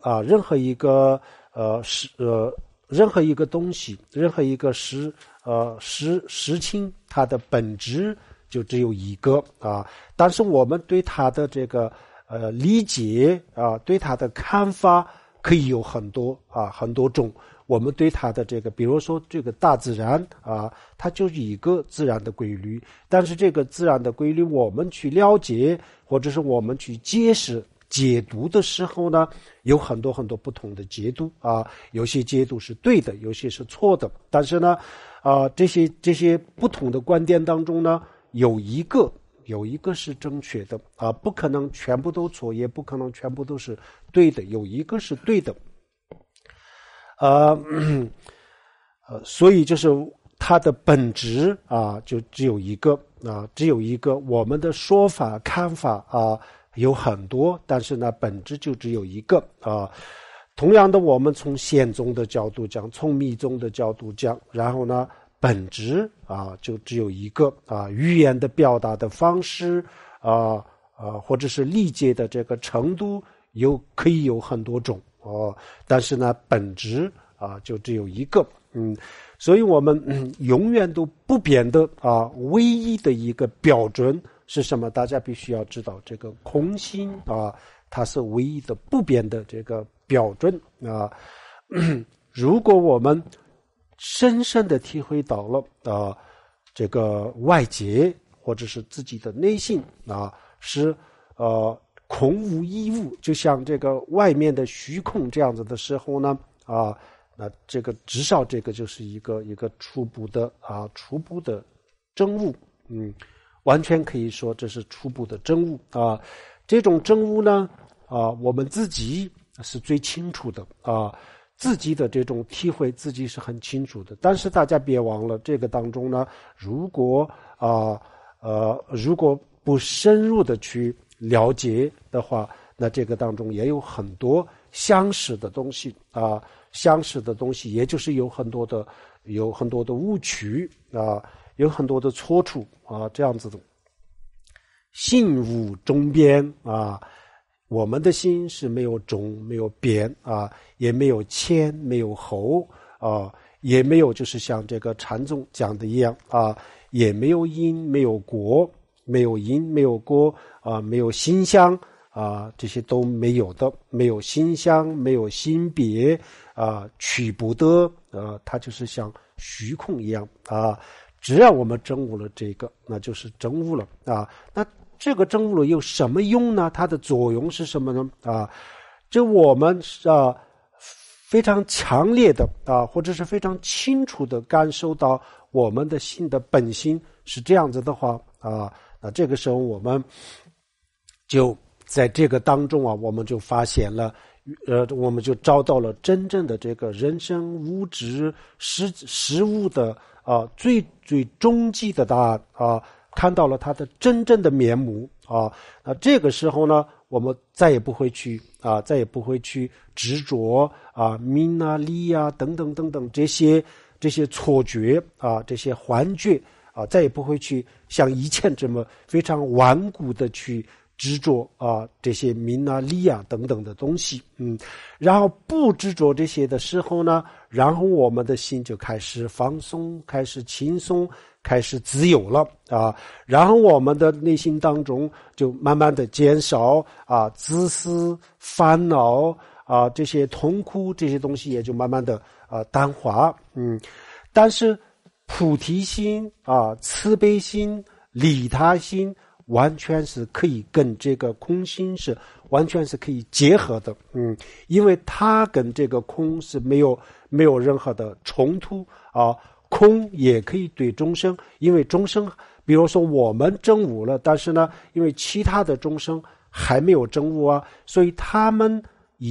东西，任何一个事情，它的本质就只有一个但是我们对它的这个理解对它的看法可以有很多种。我们对它的这个，比如说这个大自然它就是一个自然的规律，但是这个自然的规律我们去了解或者是我们去解读的时候呢，有很多不同的解读有些解读是对的，有些是错的，但是呢这些不同的观点当中呢，有一个是正确的不可能全部都错，也不可能全部都是对的，有一个是对的所以就是它的本质就只有一个我们的说法看法有很多，但是呢本质就只有一个同样的，我们从仙宗的角度讲，从密宗的角度讲，然后呢本质就只有一个语言的表达的方式或者是理解的这个程度可以有很多种但是呢本质就只有一个所以我们永远都不变的唯一的一个标准是什么？大家必须要知道，这个空性它是唯一的不变的这个标准如果我们深深的体会到了这个外界或者是自己的内心是空无一物，就像这个外面的虚空这样子的时候呢那这个至少这个就是一个初步的真悟完全可以说这是初步的真悟这种真悟呢我们自己是最清楚的自己的这种体会自己是很清楚的，但是大家别忘了这个当中呢，如果不深入的去了解的话，那这个当中也有很多相似的东西相似的东西也就是有很多的误区有很多的错处这样子的心无中边我们的心是没有中没有边也没有前没有后也没有就是像这个禅宗讲的一样也没有因没有果，没有因没有果没有心相这些都没有的，没有心相，没有心别取不得它就是像虚空一样只要我们证悟了这个，那就是证悟了啊。那这个证悟了有什么用呢？它的作用是什么呢？啊，这我们非常强烈的或者是非常清楚的感受到我们的心的本性是这样子的话那这个时候我们就在这个当中我们就发现了我们就找到了真正的这个人生物质事物的最终极的答案看到了它的真正的面目那这个时候呢，我们再也不会去执着名利等等等等这些错觉这些幻觉再也不会去像以前这么非常顽固的去执着这些名利等等的东西然后不执着这些的时候呢，然后我们的心就开始放松，开始轻松，开始自由了然后我们的内心当中就慢慢的减少自私烦恼这些痛苦这些东西也就慢慢的淡化但是菩提心慈悲心利他心完全是可以跟这个空心是完全是可以结合的因为它跟这个空是没有任何的冲突空也可以对众生，因为众生比如说我们证悟了，但是呢因为其他的众生还没有证悟所以他们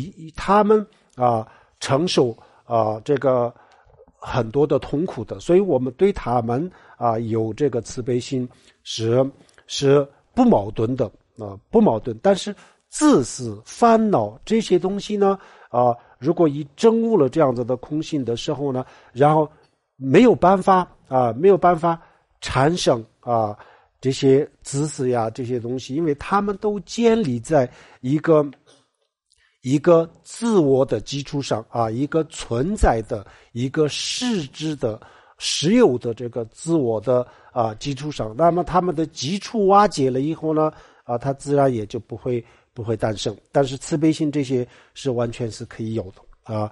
承受这个很多的痛苦的，所以我们对他们有这个慈悲心是不矛盾的不矛盾。但是自私烦恼这些东西呢如果一证悟了这样子的空性的时候呢，然后没有办法产生这些自私这些东西，因为他们都建立在一个自我的基础上一个存在的一个实质的实有的这个自我的基础上，那么他们的基础瓦解了以后呢它自然也就不会诞生。但是慈悲心这些是完全是可以有的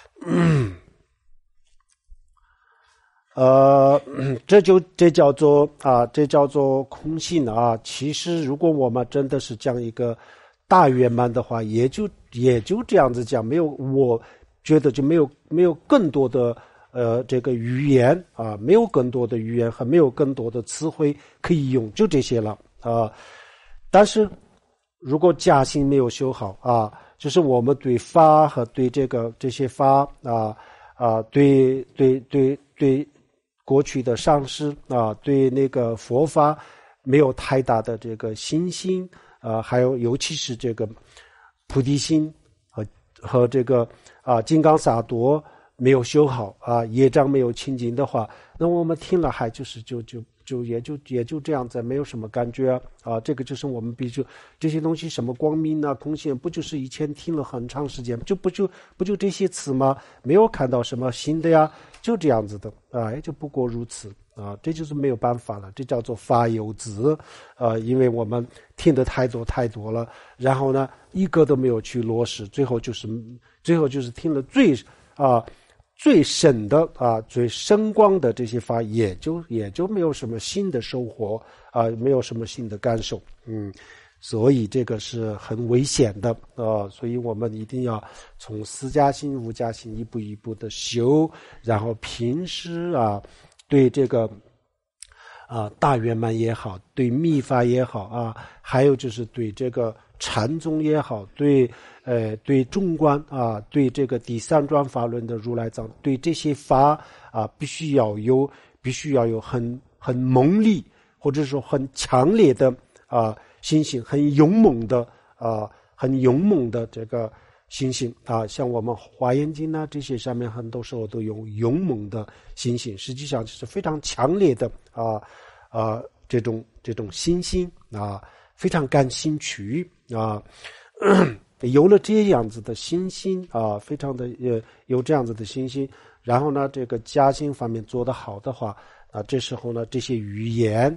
这叫做空性其实如果我们真的是讲一个大圆满的话，也就这样子讲，我觉得就没有更多的这个语言没有更多的语言和没有更多的词汇可以用，就这些了但是如果家心没有修好就是我们对法和对这些法对过去的上师对那个佛法没有太大的这个信心还有尤其是这个菩提心和这个金刚萨埵没有修好业障没有清净的话，那我们听了还就是也就这样子，没有什么感觉这个就是我们比如这些东西什么光明空性，不就是以前听了很长时间，不就这些词吗？没有看到什么新的就这样子的也就不过如此这就是没有办法了，这叫做法有子因为我们听得太多了，然后呢一个都没有去落实，最后就是听了最深的最深光的这些法也就没有什么新的收获没有什么新的感受所以这个是很危险的所以我们一定要从四加心五加心一步一步的修，然后平时对这个大圆满也好，对密法也好还有就是对这个禅宗也好，对中观对这个第三转法轮的如来藏，对这些法必须要有很猛烈或者说很强烈的信心，很勇猛的这个信心像我们华严经这些上面很多时候都有勇猛的信心，实际上就是非常强烈的这种信心非常感兴趣有了这样子的信心非常的有这样子的信心，然后呢这个家心方面做得好的话这时候呢这些语言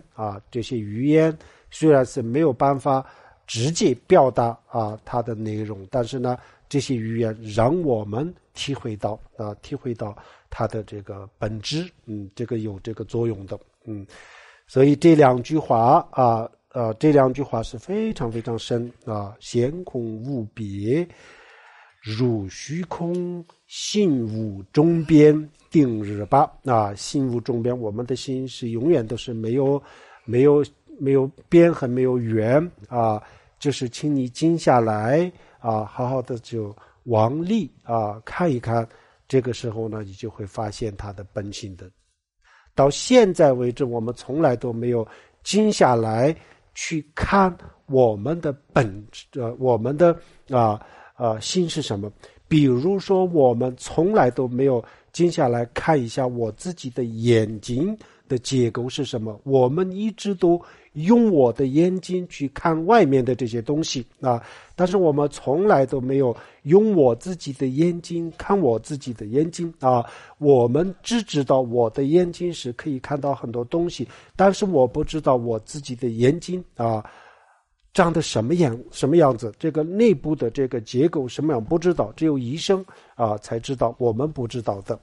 虽然是没有办法直接表达它的内容，但是呢这些语言让我们体会到它的这个本质，这个有这个作用的，所以这两句话是非常非常深啊，闲空无别，如虚空，心无终边，定日八啊，心无终边，我们的心是永远都是没有边和没有缘啊，就是请你静下来啊，好好的就往里啊看一看，这个时候呢，你就会发现它的本性的。到现在为止，我们从来都没有静下来去看我们的我们的心是什么。比如说，我们从来都没有静下来看一下我自己的眼睛的结构是什么。我们一直都用我的眼睛去看外面的这些东西啊，但是我们从来都没有用我自己的眼睛看我自己的眼睛啊。我们只知道我的眼睛是可以看到很多东西，但是我不知道我自己的眼睛啊长得什么样子，这个内部的这个结构什么样不知道，只有医生才知道，我们不知道的。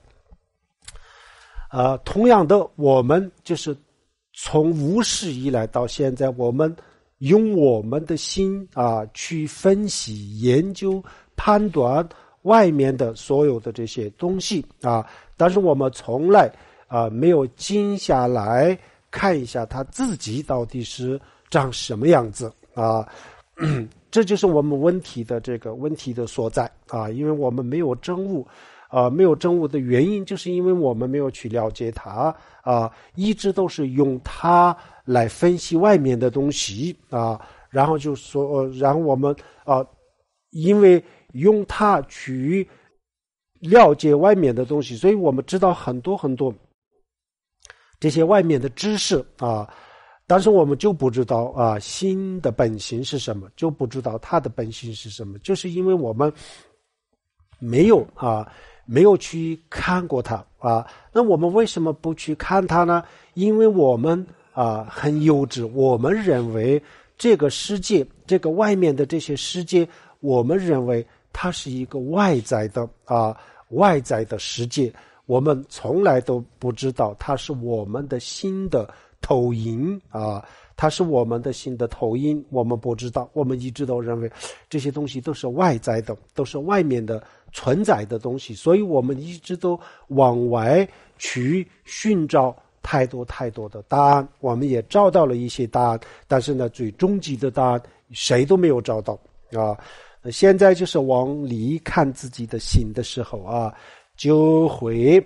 同样的，我们就是从无始以来到现在，我们用我们的心去分析、研究、判断外面的所有的这些东西但是我们从来没有静下来看一下他自己到底是长什么样子这就是我们问题的所在因为我们没有证悟没有证悟的原因，就是因为我们没有去了解它一直都是用它来分析外面的东西然后就说然后我们因为用它去了解外面的东西，所以我们知道很多很多这些外面的知识但是我们就不知道心的本性是什么，就不知道它的本性是什么，就是因为我们没有去看过它那我们为什么不去看它呢？因为我们很幼稚，我们认为这个世界，这个外面的这些世界，我们认为它是一个外在的世界，我们从来都不知道它是我们的心的投影它是我们的心的投影，我们不知道，我们一直都认为这些东西都是外在的，都是外面的存在的东西，所以我们一直都往外去寻找太多太多的答案，我们也找到了一些答案，但是呢，最终极的答案谁都没有找到现在就是往里看自己的心的时候就会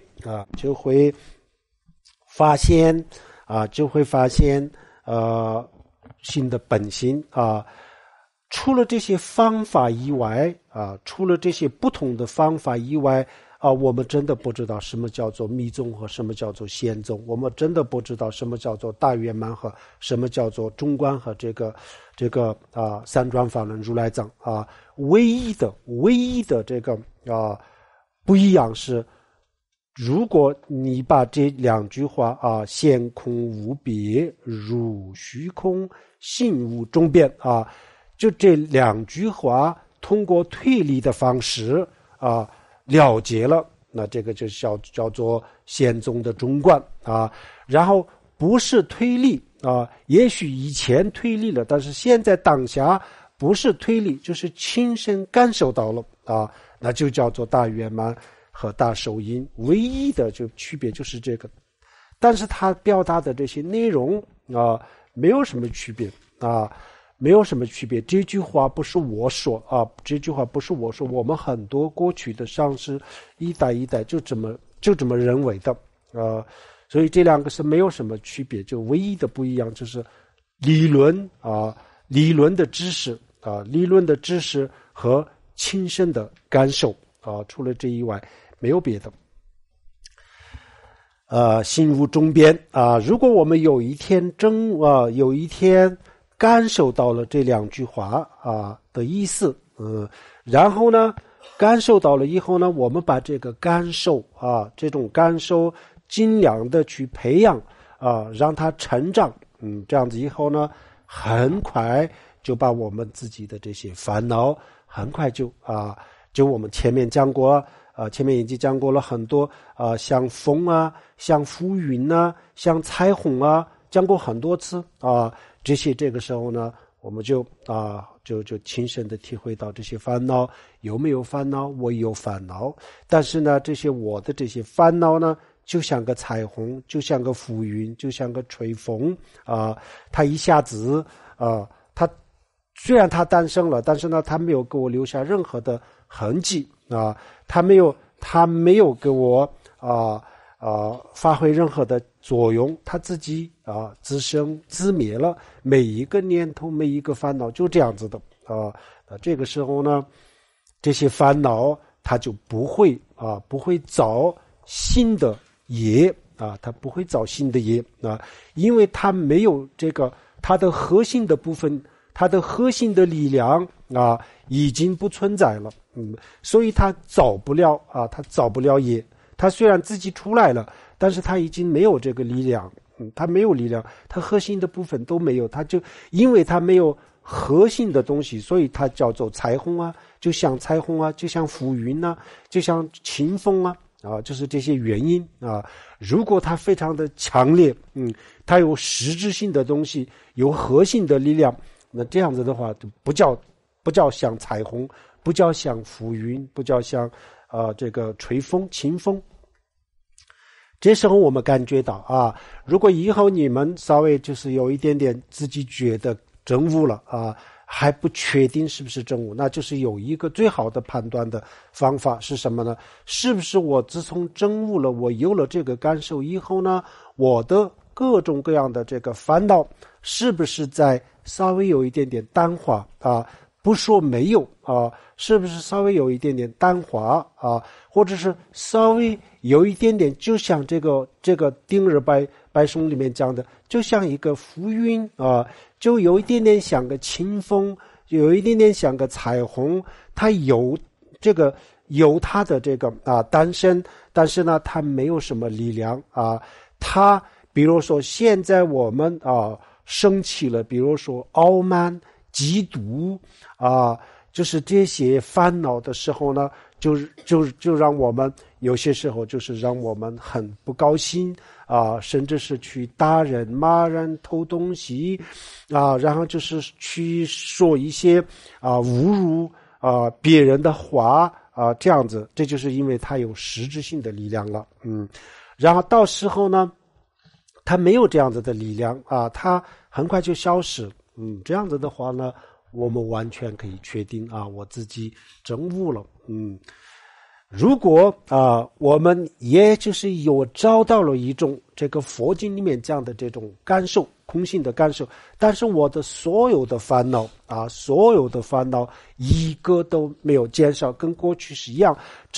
发现心的本性除了这些方法以外除了这些不同的方法以外我们真的不知道什么叫做密宗和什么叫做显宗，我们真的不知道什么叫做大圆满和什么叫做中观和这个三转法轮如来藏唯一的这个不一样是，如果你把这两句话闲空无别，如虚空，心无终边就这两句话通过推理的方式了解了，那这个就叫做显宗的中观然后不是推理也许以前推理了，但是现在当下不是推理，就是亲身感受到了那就叫做大圆满和大受因，唯一的就区别就是这个，但是它表达的这些内容没有什么区别没有什么区别。这句话不是我说这句话不是我说，我们很多过去的上师一代一代就这么认为的所以这两个是没有什么区别，就唯一的不一样就是理论的知识理论的知识和亲身的感受除了这以外没有别的心无终边如果我们有一天感受到了这两句话的意思然后呢感受到了以后呢，我们把这个感受这种感受尽量的去培养让它成长这样子以后呢，很快就把我们自己的这些烦恼很快就就我们前面讲过前面已经讲过了很多像风啊，像浮云啊，像彩虹啊，讲过很多次这个时候呢，我们就亲身的体会到这些烦恼有没有烦恼，我有烦恼，但是呢，我的这些烦恼呢，就像个彩虹，就像个浮云，就像个吹风它一下子它虽然它诞生了，但是呢，它没有给我留下任何的痕迹它没有给我发挥任何的作用，它自己自生自灭了，每一个念头，每一个烦恼就这样子的这个时候呢，这些烦恼它就不会造新的业它不会造新的业因为它没有这个它的核心的部分，它的核心的力量已经不存在了所以它造不了业。它虽然自己出来了，但是它已经没有这个力量它没有力量，它核心的部分都没有，它就因为它没有核心的东西，所以它叫做彩虹就像彩虹就像浮云就像清风就是这些原因如果它非常的强烈它有实质性的东西，有核心的力量，那这样子的话就不叫像彩虹，不叫像浮云，不叫像这个吹风清风。这时候我们感觉到如果以后你们稍微就是有一点点自己觉得证悟了还不确定是不是证悟，那就是有一个最好的判断的方法是什么呢？是不是我自从证悟了，我有了这个感受以后呢，我的各种各样的这个烦恼是不是在稍微有一点点淡化不说没有是不是稍微有一点点淡化或者是稍微有一点点，就像这个丁日白松里面讲的，就像一个浮云就有一点点像个清风，有一点点像个彩虹，它有它的这个诞生，但是呢，它没有什么力量它比如说现在我们生气了，比如说傲慢、嫉妒就是这些烦恼的时候呢，就让我们有些时候就是让我们很不高兴甚至是去打人、骂人、偷东西然后就是去说一些侮辱别人的话这样子，这就是因为它有实质性的力量了然后到时候呢，它没有这样子的力量它很快就消失这样子的话呢，我们完全可以确定我自己证悟了如果我们也就是有找到了一种这个佛经里面讲的这种感受，空性的感受，但是我的所有的烦恼一个都没有减少，跟过去是一样，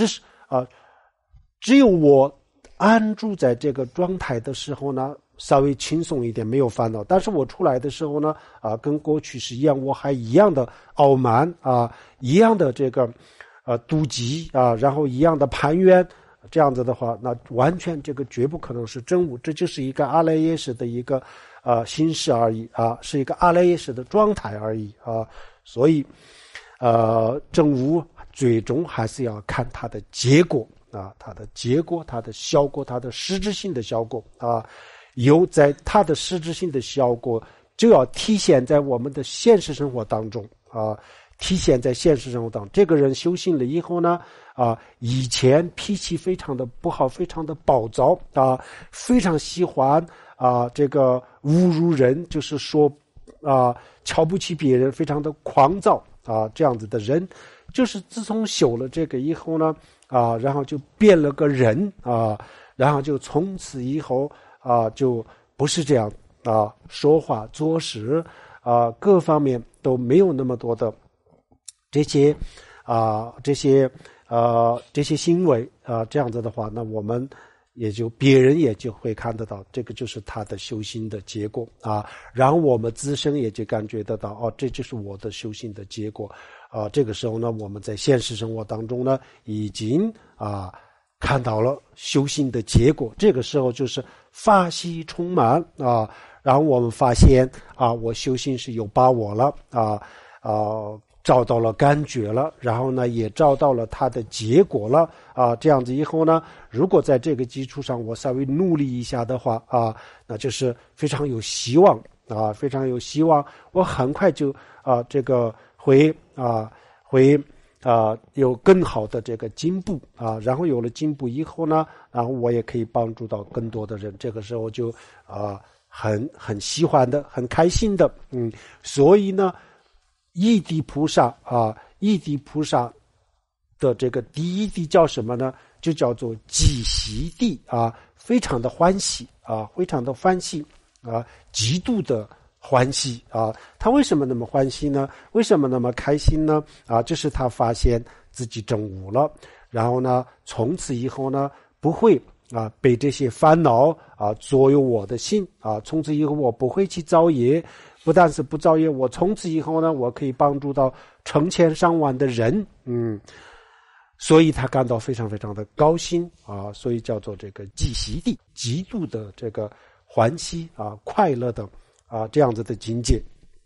只有我安住在这个状态的时候呢，稍微轻松一点，没有烦恼，但是我出来的时候呢跟过去是一样，我还一样的傲慢一样的这个妒忌然后一样的攀缘，这样子的话，那完全这个绝不可能是真悟，这就是一个阿赖耶识的一个心识而已是一个阿赖耶识的状态而已所以真悟最终还是要看它的结果它的结果，它的效果，它的实质性的效果有在它的实质性的效果就要体现在我们的现实生活当中体现在现实生活当中。这个人修行了以后呢以前脾气非常的不好，非常的暴躁非常喜欢这个侮辱人，就是说瞧不起别人，非常的狂躁这样子的人，就是自从修了这个以后呢然后就变了个人然后就从此以后就不是这样说话做事各方面都没有那么多的这些行为这样子的话，那我们别人也就会看得到，这个就是他的修行的结果然后我们自身也就感觉得到这就是我的修行的结果这个时候呢，我们在现实生活当中呢已经看到了修行的结果，这个时候就是法喜充满然后我们发现我修行是有把握了找到了感觉了，然后呢也找到了它的结果了啊，这样子以后呢，如果在这个基础上我稍微努力一下的话啊，那就是非常有希望啊，非常有希望，我很快就这个会有更好的这个进步啊，然后有了进步以后呢，然后我也可以帮助到更多的人，这个时候就很喜欢的，很开心的，所以呢，义谛菩萨的这个第一谛叫什么呢？就叫做极喜谛啊，非常的欢喜啊，非常的欢喜啊，极度的欢喜啊。他为什么那么欢喜呢？为什么那么开心呢？啊，就是他发现自己证悟了，然后呢，从此以后呢，不会被这些烦恼左右我的心啊，从此以后我不会去造业，不但是不造业，我从此以后呢，我可以帮助到成千上万的人，所以他感到非常非常的高兴啊，所以叫做这个极喜谛，极度的这个欢喜啊，快乐的这样子的境界。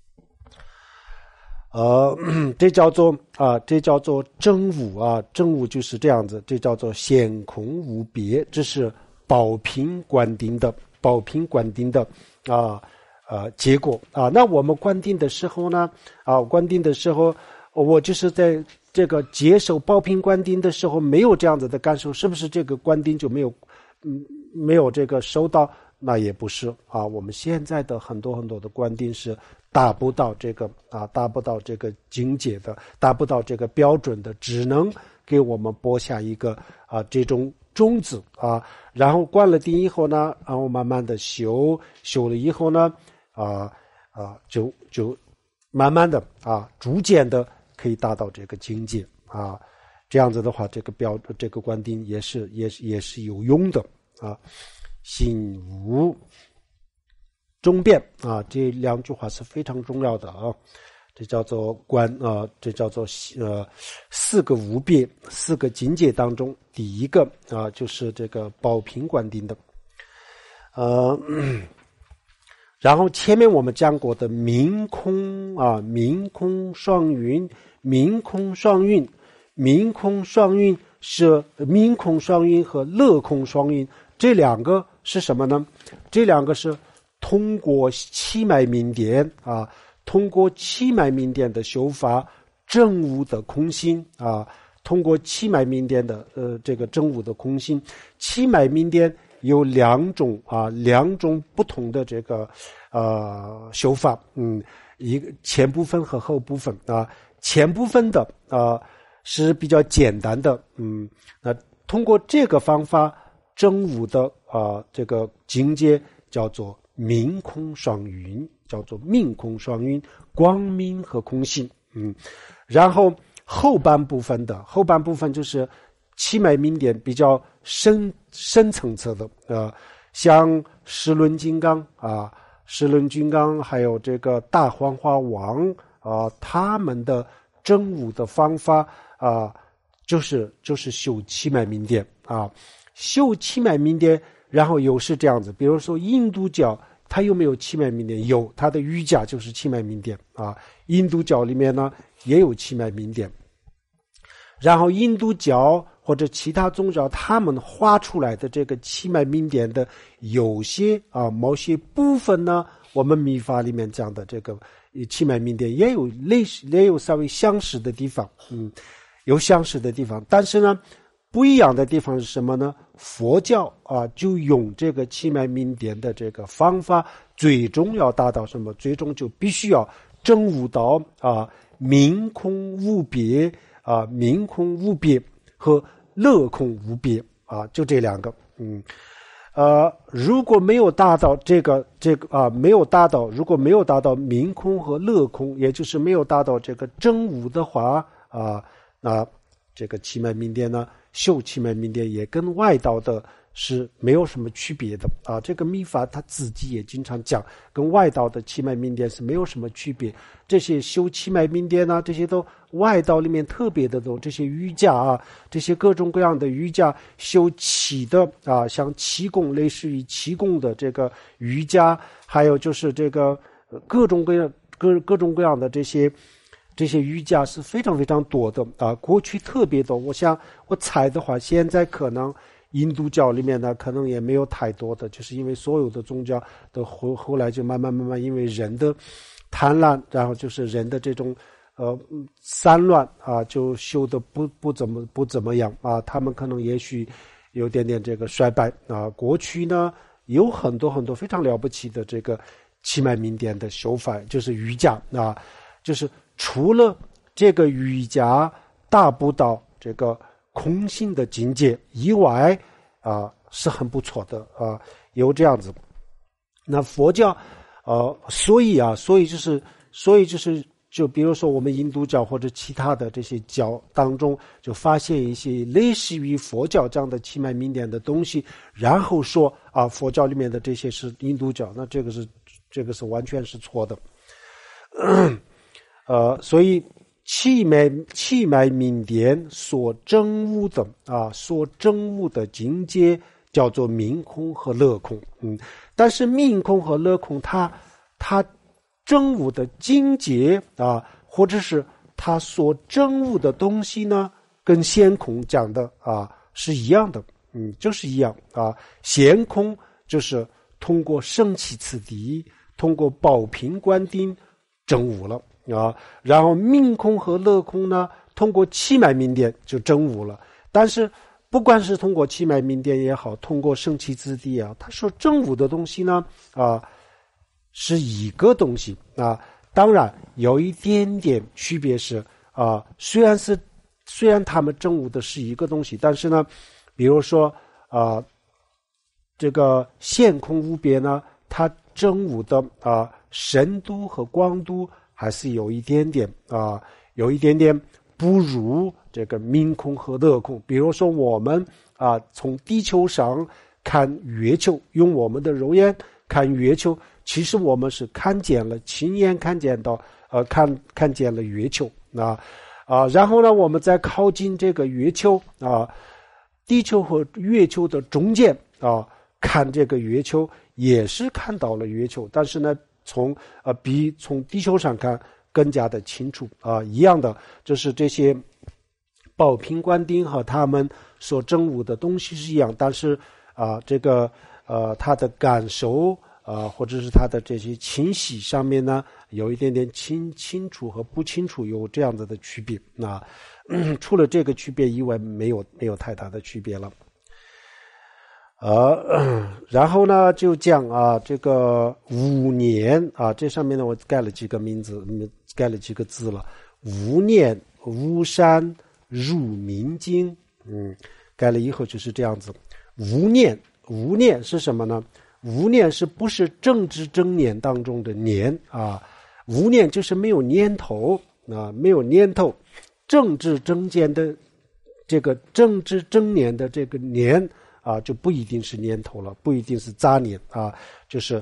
这叫做真悟啊，真悟就是这样子，这叫做显空无别，这是宝瓶观定的结果啊。那我们观定的时候呢，我就是在这个接受宝瓶观定的时候没有这样子的感受，是不是这个观定就没有这个收到？那也不是啊，我们现在的很多很多的观定是达不到这个境界的，达不到这个标准的，只能给我们播下一个这种种子啊，然后观了定以后呢，然后慢慢的修了以后呢，就慢慢的逐渐的可以达到这个境界啊，这样子的话，这个观定也是有用的啊。心无中变啊，这两句话是非常重要的啊。这叫做这叫做四个无变，四个境界当中，第一个就是这个宝瓶观定的。然后前面我们讲过的明空双运，明空双运是明空双运和乐空双运，这两个是什么呢？这两个是通过七脉明点通过七脉明点的修法证悟的空性通过七脉明点的这个证悟的空性，七脉明点有两种不同的这个修法，一个前部分和后部分前部分的是比较简单的，那通过这个方法证悟的这个境界叫做明空双运，光明和空性，然后后半部分就是七脉明点比较深层次的像十轮金刚还有这个大黄花王他们的证悟的方法就是修七脉明点修七脉明点，然后又是这样子，比如说印度教它有没有七脉明点？有，它的瑜伽就是七脉明点印度教里面呢也有七脉明点，然后印度教或者其他宗教他们画出来的这个七脉明点的有些某些部分呢，我们密法里面讲的这个七脉明点也有类似，也有稍微相似的地方，有相似的地方，但是呢不一样的地方是什么呢？佛教就用这个七脉明点的这个方法，最终要达到什么？最终就必须要证悟到明空无别和乐空无别就这两个。如果没有达到如果没有达到明空和乐空，也就是没有达到这个证悟的话那这个七脉明点呢，修七脉明点也跟外道的是没有什么区别的这个密法他自己也经常讲，跟外道的七脉明点是没有什么区别。这些修七脉明点这些都外道里面特别的都这些瑜伽这些各种各样的瑜伽修气的像气功，类似于气功的这个瑜伽，还有就是这个各种各样的这些这些瑜伽是非常非常多的啊，过去特别多。我想我猜的话，现在可能印度教里面呢，可能也没有太多的，就是因为所有的宗教都后来就慢慢因为人的贪婪，然后就是人的这种散乱啊，就修的不怎么样啊，他们可能也许有点点这个衰败啊。过去呢有很多非常了不起的这个气脉明点的修法，就是瑜伽啊，就是除了这个瑜伽达不到这个空性的境界以外啊，是很不错的啊，有这样子。那佛教所以就比如说我们印度教或者其他的这些教当中，就发现一些类似于佛教这样的气脉明点的东西，然后说啊，佛教里面的这些是印度教，那这个是完全是错的。所以气脉明点所证悟的境界叫做命空和乐空。但是命空和乐空它证悟的境界啊，或者是他所证悟的东西呢，跟显空讲的啊是一样的，就是一样啊。显空就是通过圣气次第，通过宝瓶观定证悟了啊。然后命空和乐空呢，通过气脉明点就证悟了。但是不管是通过气脉明点也好，通过圣气次第啊，他所证悟的东西呢是一个东西啊，当然有一点点区别是虽然他们证悟的是一个东西，但是呢，比如说这个现空无别呢，它证悟的深度和广度还是有一点点不如这个命空和乐空。比如说我们从地球上看月球，用我们的肉眼看月球，其实我们是亲眼看见到看见了月球然后呢，我们再靠近这个月球地球和月球的中间看这个月球也是看到了月球，但是呢，比从地球上看更加的清楚一样的，就是这些宝瓶观定和他们所证悟的东西是一样，但是这个他的感受或者是他的这些清晰上面呢，有一点点清楚和不清楚，有这样子的区别除了这个区别以外，没有太大的区别了。然后呢，就讲这个五念这上面呢我改了几个名字，改了几个字了。五念无善入明经，改了以后就是这样子。无念是什么呢？无念是不是正知正念当中的念无念就是没有念头没有念头。正知正见的这个正知正念的这个念就不一定是念头了，不一定是杂念就是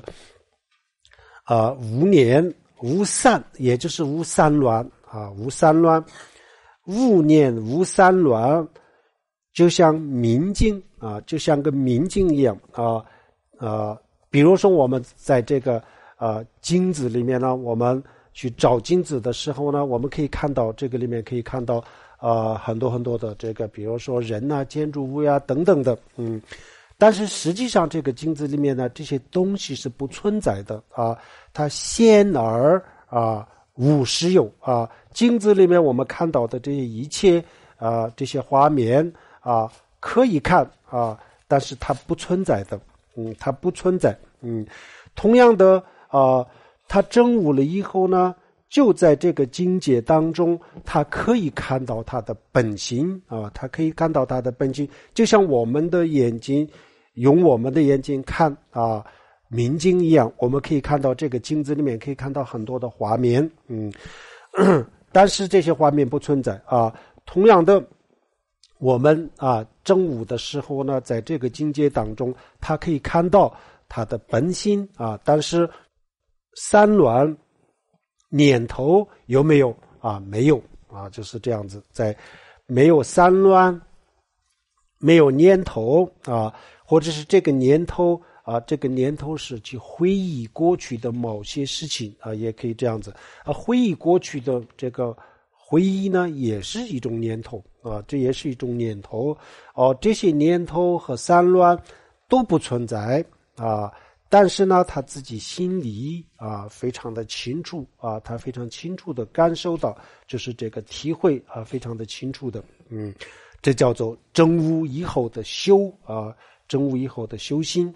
无念无散，也就是无散乱无散乱。无念无散乱，就像明镜就像个明镜一样比如说我们在这个镜子里面呢，我们去找镜子的时候呢，我们可以看到这个里面可以看到很多的这个，比如说人建筑物等等的但是实际上这个镜子里面呢，这些东西是不存在的它现而无实有镜子里面我们看到的这些一切这些画面可以看但是它不存在的它不存在同样的它证悟了以后呢，就在这个境界当中，它可以看到它的本性它可以看到它的本性，就像我们的眼睛用我们的眼睛看明镜一样，我们可以看到这个镜子里面可以看到很多的画面但是这些画面不存在同样的，我们证悟的时候呢，在这个境界当中，它可以看到它的本性但是散乱念头有没有没有就是这样子，在没有散乱没有念头或者是这个念头这个年头是去回忆过去的某些事情也可以这样子回忆过去的这个回忆呢，也是一种念头这也是一种念头这些念头和散乱都不存在但是呢，他自己心里非常的清楚他非常清楚的感受到，就是这个体会非常的清楚的这叫做证悟以后的修证悟以后的修心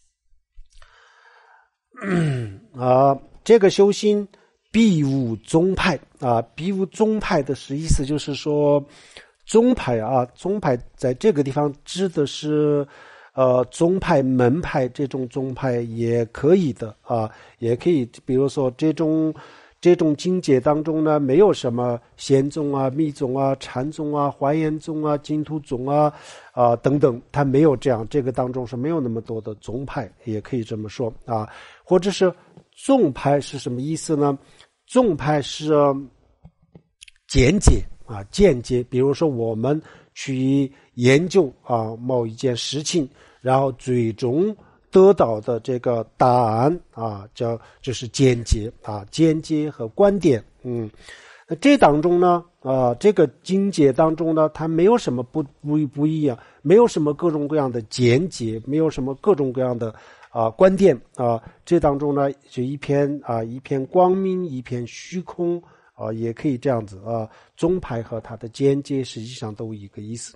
这个修心必无宗派必无宗派的意思就是说宗派宗派在这个地方指的是宗派门派，这种宗派也可以的也可以比如说这种境界当中呢，没有什么显宗密宗禅宗华严宗净土宗等等，它没有这样，这个当中是没有那么多的宗派，也可以这么说或者是宗派是什么意思呢？宗派是见解见解，比如说我们去研究某一件事情，然后最终得到的这个答案就是见解见解和观点这当中呢这个境界当中呢，它没有什么不一样，没有什么各种各样的见解，没有什么各种各样的观点这当中呢就一片光明，一片虚空也可以这样子宗派和它的见解实际上都一个意思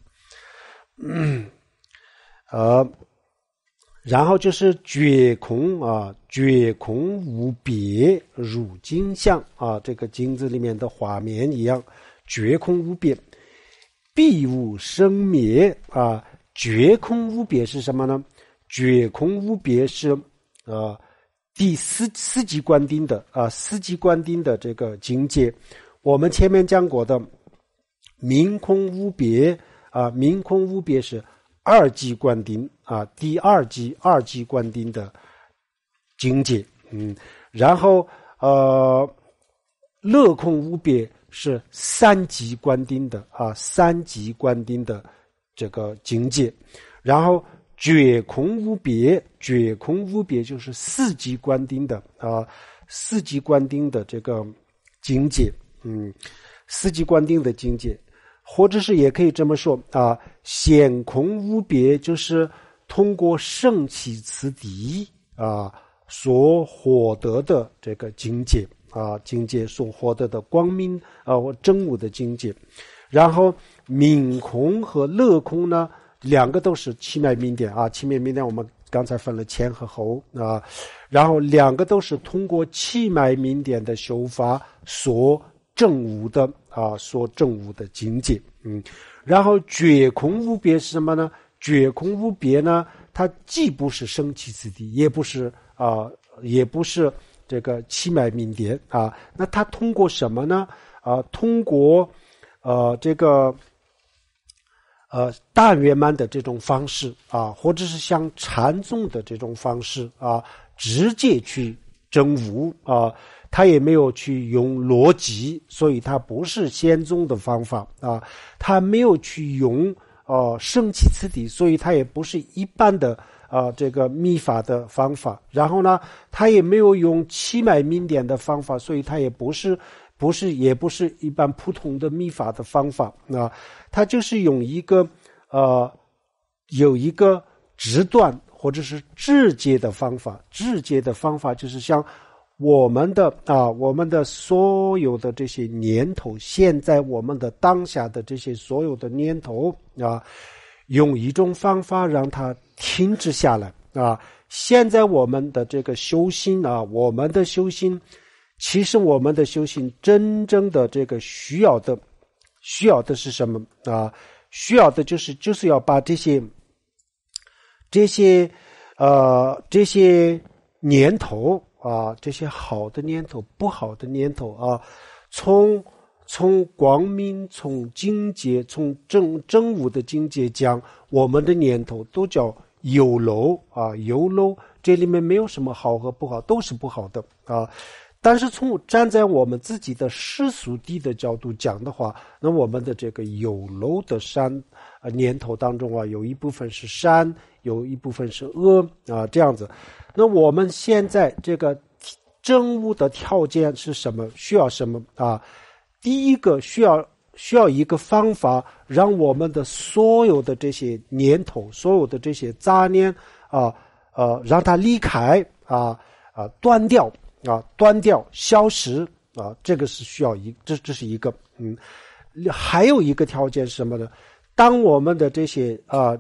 然后就是觉空觉空无别如镜像这个镜子里面的画面一样，觉空无别，必无生灭觉空无别是什么呢？觉空无别是第四级观定的四级观定的这个境界。我们前面讲过的明空无别明空无别是二级观定第二级观定的境界然后乐空无别是三级观定的三级观定的这个境界，然后觉空无别就是四级观定的四级观定的这个境界四级观定的境界，或者是也可以这么说显空无别就是通过圣起此地所获得的这个境界境界所获得的光明真悟的境界。然后明空和乐空呢，两个都是气脉明点气脉明点我们刚才分了前和后然后两个都是通过气脉明点的修法所证悟的所证悟的境界然后觉空无别是什么呢？觉空无别呢，它既不是生起此地，也不是这个气脉明点那它通过什么呢？通过这个大圆满的这种方式或者是像禅宗的这种方式直接去证悟他也没有去用逻辑，所以他不是显宗的方法他没有去用圣起此地，所以他也不是一般的这个密法的方法。然后呢，他也没有用气脉明点的方法，所以他也不是一般普通的密法的方法他就是用一个有一个直断或者是直接的方法。直接的方法就是像我们的所有的这些念头，现在我们的当下的这些所有的念头用一种方法让它停止下来现在我们的这个修心我们的修心，其实我们的修行真正的这个需要的是什么需要的就是要把这些念头这些好的念头不好的念头从光明从境界从真悟的境界讲，我们的念头都叫有漏有漏，这里面没有什么好和不好，都是不好的但是站在我们自己的世俗谛的角度讲的话，那我们的这个有漏的念头当中啊，有一部分是善，有一部分是恶啊，这样子。那我们现在这个证悟的条件是什么？需要什么啊？第一个需要一个方法，让我们的所有的这些念头，所有的这些杂念让它离开断掉消失啊，这个是需要这是一个还有一个条件是什么呢？当我们的这些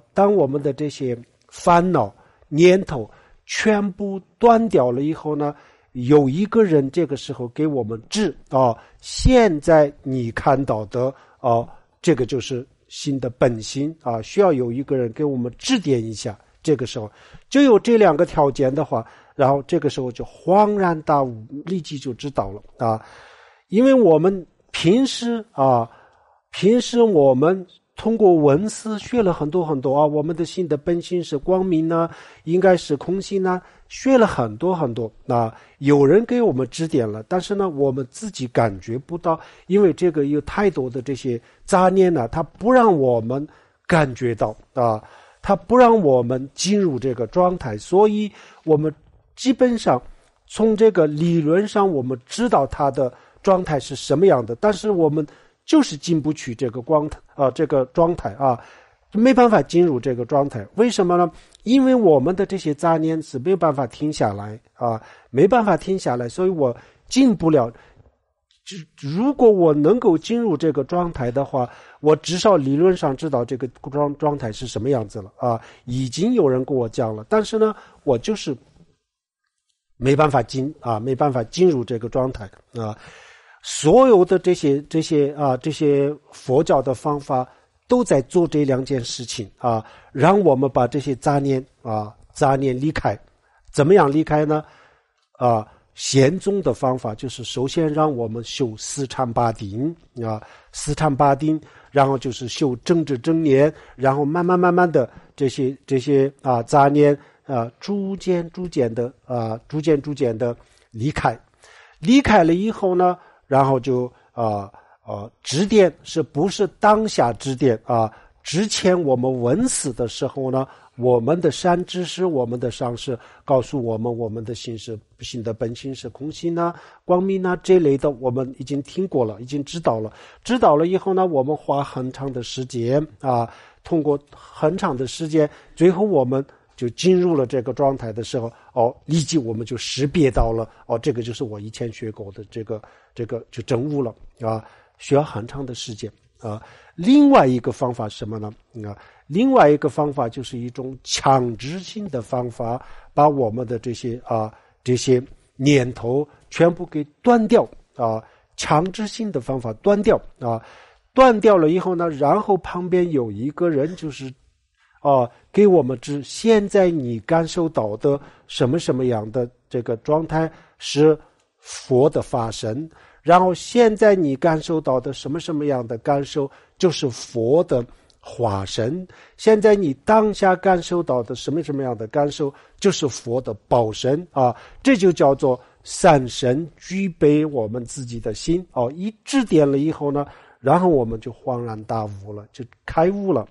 烦恼念头全部断掉了以后呢，有一个人这个时候给我们指现在你看到的这个就是心的本心啊，需要有一个人给我们指点一下。这个时候就有这两个条件的话，然后这个时候就恍然大悟，立即就知道了啊。因为我们平时我们通过文字学了很多很多我们的心的本性是光明呢，应该是空性呢，学了很多很多有人给我们指点了，但是呢我们自己感觉不到，因为这个有太多的这些杂念呢，它不让我们感觉到它不让我们进入这个状态，所以我们基本上从这个理论上我们知道它的状态是什么样的，但是我们就是进不去这个这个状态没办法进入这个状态。为什么呢？因为我们的这些杂念是没有办法停下来没办法停下来，所以我进不了。如果我能够进入这个状态的话，我至少理论上知道这个状态是什么样子了已经有人跟我讲了，但是呢我就是没办法进入这个状态所有的这些佛教的方法都在做这两件事情让我们把这些杂念离开。怎么样离开呢？显宗的方法就是首先让我们修四禅八定四禅八定，然后就是修正知正念，然后慢慢的这些杂念逐渐的离开了以后呢，然后就指点是不是当下指点之前我们闻思的时候呢，我们的善知识，我们的上师告诉我们，我们的心的本性是空性光明这类的，我们已经听过了，已经知道了以后呢，我们花很长的时间通过很长的时间，最后我们就进入了这个状态的时候立即我们就识别到了这个就是我以前学过的这个就证悟了需要很长的时间另外一个方法是什么呢？另外一个方法就是一种强制性的方法，把我们的这些念头全部给断掉强制性的方法断掉断掉了以后呢，然后旁边有一个人就是给我们指现在你感受到的什么样的这个状态是佛的法身，然后现在你感受到的什么样的感受就是佛的化身，现在你当下感受到的什么样的感受就是佛的报身这就叫做三身具备我们自己的心一指点了以后呢，然后我们就恍然大悟了，就开悟了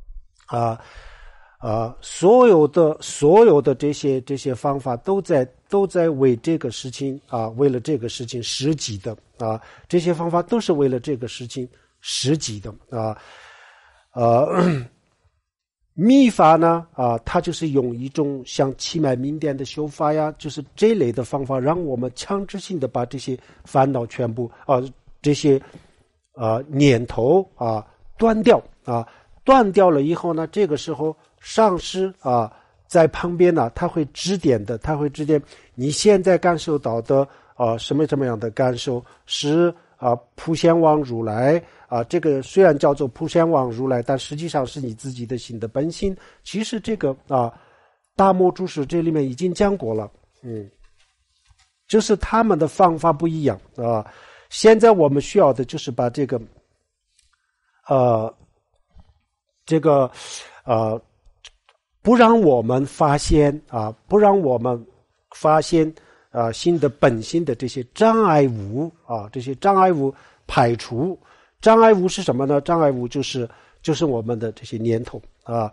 所有的这些方法都在为这个事情为了这个事情实际的这些方法都是为了这个事情实际的密法呢它就是用一种像气脉明点的修法呀，就是这类的方法，让我们强制性的把这些烦恼全部这些念头断掉断掉了以后呢，这个时候上师在旁边呢，他会指点你现在感受到的什么样的感受是普贤王如来这个虽然叫做普贤王如来，但实际上是你自己的心的本性。其实这个大摩注释这里面已经讲过了就是他们的方法不一样现在我们需要的就是把这个不让我们发现心的本性的这些障碍物这些障碍物排除。障碍物是什么呢？障碍物就是就是我们的这些年头啊。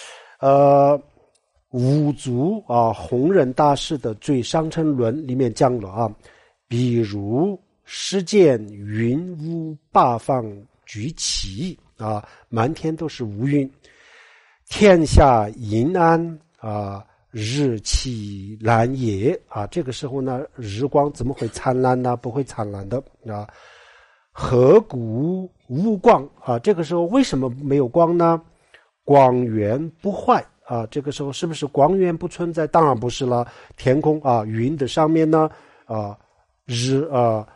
五祖啊，弘忍大师的《最上乘论》里面讲了啊，比如世间云雾八方俱齐啊，满天都是乌云，天下阴暗啊，日气蓝野啊，这个时候呢，日光怎么会灿烂呢？不会灿烂的啊。何故无光啊？这个时候为什么没有光呢？光源不坏啊，这个时候是不是光源不存在？当然不是了。天空啊，云的上面呢日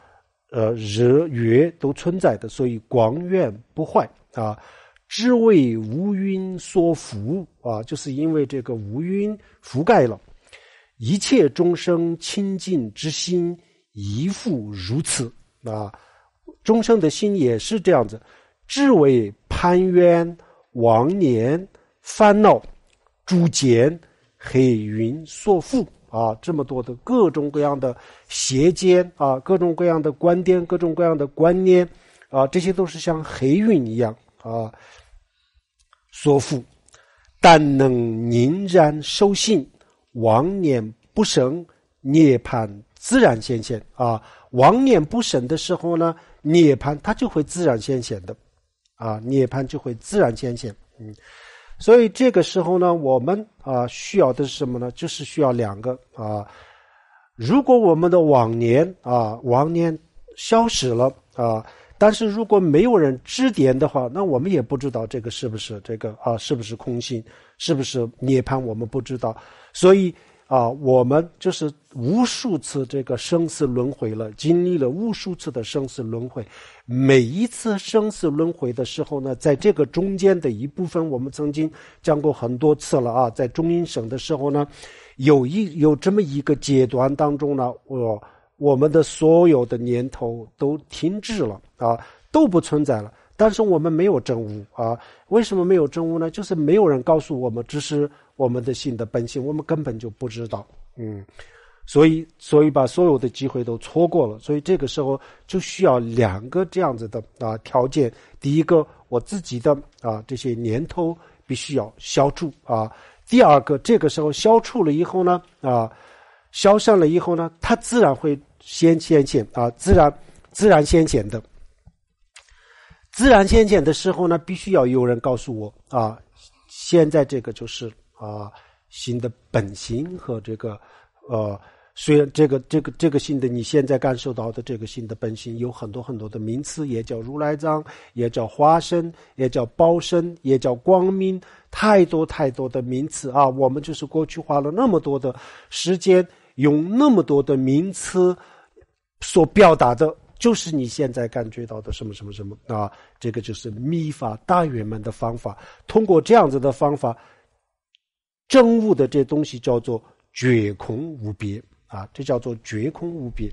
月都存在的，所以光源不坏啊。只为乌云所覆啊，就是因为这个乌云覆盖了，一切众生清净之心亦复如此啊。众生的心也是这样子，只为攀缘妄念烦恼诸见黑云所覆啊，这么多的各种各样的邪见啊，各种各样的观点，各种各样的观念啊，这些都是像黑云一样啊所覆。但能凝然受信，妄念不生，涅槃自然显现啊。妄念不生的时候呢，涅槃它就会自然显现的啊，涅槃就会自然显现。所以这个时候呢，我们需要的是什么呢？就是需要两个啊。如果我们的妄念消失了啊，但是如果没有人指点的话，那我们也不知道这个是不是是不是空性，是不是涅槃，我们不知道。所以我们就是无数次这个生死轮回了，经历了无数次的生死轮回。每一次生死轮回的时候呢，在这个中间的一部分，我们曾经讲过很多次了啊，在中阴身的时候呢，有这么一个阶段当中呢，我们的所有的念头都停滞了啊，都不存在了。但是我们没有证悟啊，为什么没有证悟呢？就是没有人告诉我们，这是我们的心的本性，我们根本就不知道。所以把所有的机会都错过了。所以这个时候就需要两个这样子的条件。第一个，我自己的这些念头必须要消除啊。第二个，这个时候消除了以后呢消散了以后呢，它自然会显现啊，自然显现的。自然显现的时候呢，必须要有人告诉我啊，现在这个就是心的本性和这个虽然这个心的你现在感受到的这个心的本性有很多很多的名词，也叫如来藏，也叫化身，也叫报身，也叫光明，太多太多的名词啊！我们就是过去花了那么多的时间，用那么多的名词所表达的，就是你现在感觉到的什么什么什么啊！这个就是密法大圆满的方法，通过这样子的方法，证悟的这东西叫做觉空无别啊，这叫做觉空无别。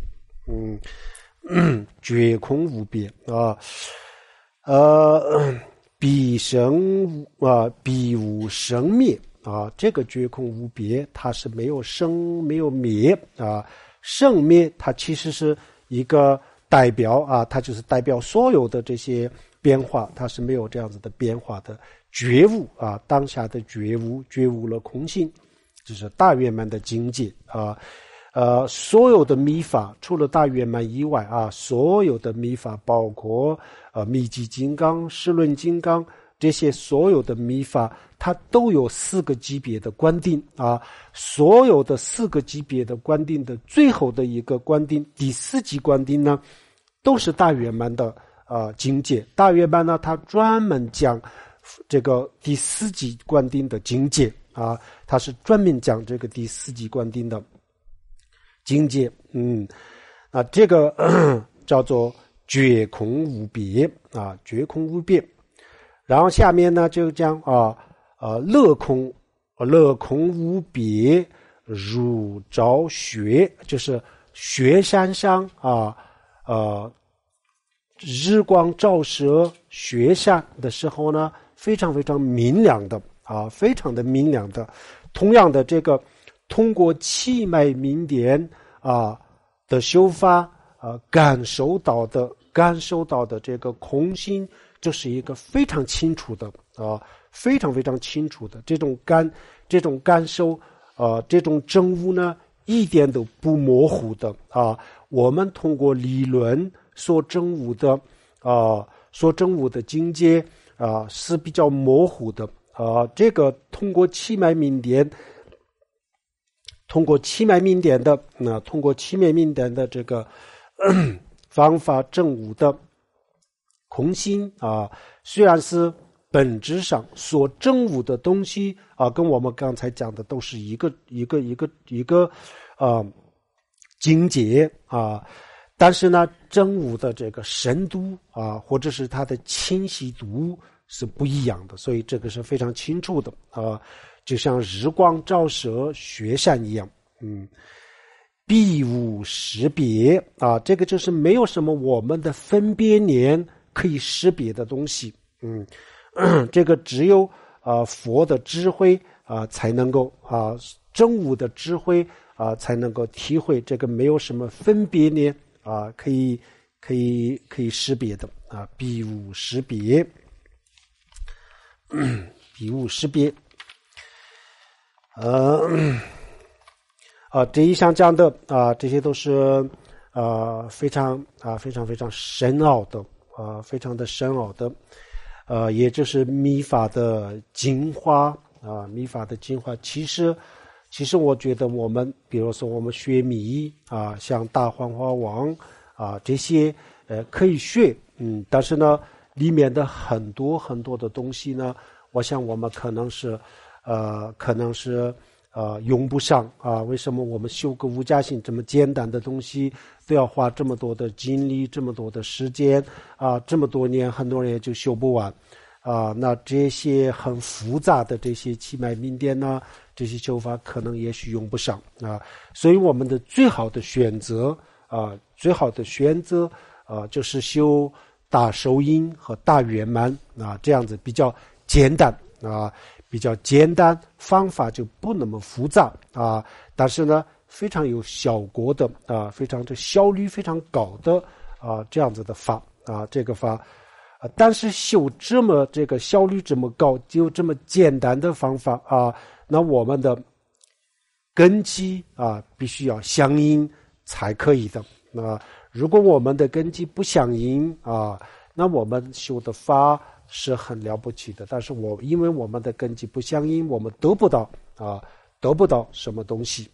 觉空无别啊，彼生彼无生灭啊，这个觉空无别，它是没有生没有灭啊，生灭它其实是一个代表啊，它就是代表所有的这些变化，它是没有这样子的变化的。觉悟啊，当下的觉悟了空性，这是大圆满的境界啊。所有的密法除了大圆满以外啊，所有的密法包括密集金刚、释论金刚这些所有的密法，它都有4个级别的观定啊。所有的4个级别的观定的最后的一个观定，第4级观定呢，都是大圆满的境界。大圆满呢，它专门讲这个第4级观定的境界啊，它是专门讲这个第4级观定的境界。这个叫做觉空无别啊，觉空无别。然后下面呢就讲乐空无别，如照雪，就是雪山上日光照射雪山的时候呢，非常非常明亮的非常的明亮的。同样的，这个通过气脉明点的修法感受到的这个空性， 这是一个非常清楚的非常非常清楚的这种感受这种证悟呢一点都不模糊的我们通过理论所证悟的境界是比较模糊的这个通过七脉明点的这个方法证悟的空性虽然是本质上所证悟的东西跟我们刚才讲的都是一个境界但是呢证悟的这个深度或者是它的清晰度是不一样的，所以这个是非常清楚的就像日光照射雪山一样必无识别这个就是没有什么我们的分别念可以识别的东西这个只有佛的智慧才能够证悟的智慧才能够体会这个没有什么分别念可以识别的必无识别必无识别这一项讲的这些都是非常深奥的非常的深奥的也就是密法的精华密法的精华其实我觉得我们比如说我们学密像大幻化王这些可以学但是呢里面的很多的东西呢我想我们可能是用不上为什么我们修个无家性这么简单的东西都要花这么多的精力这么多的时间这么多年很多人也就修不完那这些很复杂的这些七脉明点呢这些修法可能也许用不上所以我们的最好的选择就是修大受因和大圆满这样子比较简单方法就不那么复杂但是呢非常有效果的非常的效率非常高的这样子的法这个法但是修这个效率这么高就这么简单的方法那我们的根基必须要相应才可以的如果我们的根基不相应那我们修的法是很了不起的但是因为我们的根基不相应我们得不到什么东西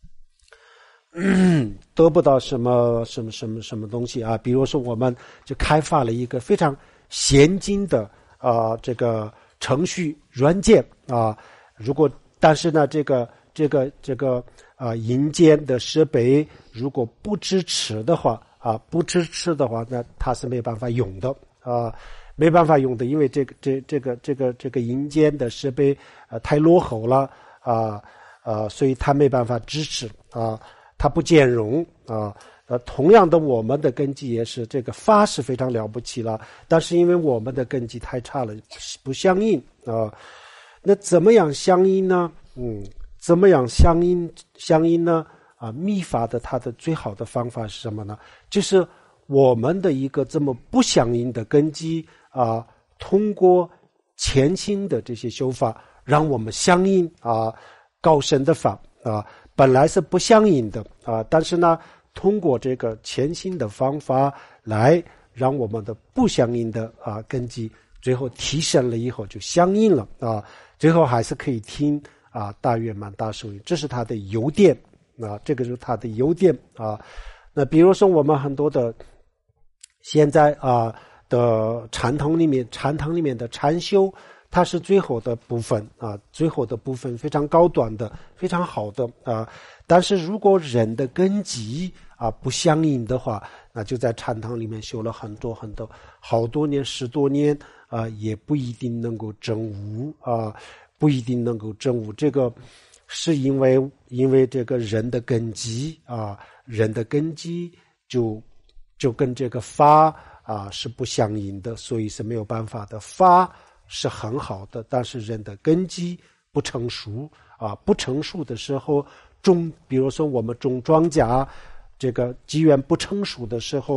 得不到什么东西比如说我们就开发了一个非常先进的这个程序软件但是呢这个硬件的设备如果不支持的话那它是没办法用的没办法用的因为这个硬件的设备太落后了所以它没办法支持它不兼容同样的我们的根基也是这个法是非常了不起了但是因为我们的根基太差了不相应那怎么样相应呢怎么样相应呢密法的它的最好的方法是什么呢就是我们的一个这么不相应的根基通过前行的这些修法让我们相应高深的法本来是不相应的但是呢通过这个前行的方法来让我们的不相应的根基最后提升了以后就相应了最后还是可以听大圆满大受用这是它的优点这个是它的优点那比如说我们很多的现在的禅堂里面的禅修它是最后的部分非常高端的非常好的但是如果人的根基不相应的话那就在禅堂里面修了很多好多年10多年也不一定能够证悟这个是因为这个人的根基就跟这个法是不相应的所以是没有办法的法是很好的但是人的根基不成熟不成熟的时候比如说我们种庄稼这个机缘不成熟的时候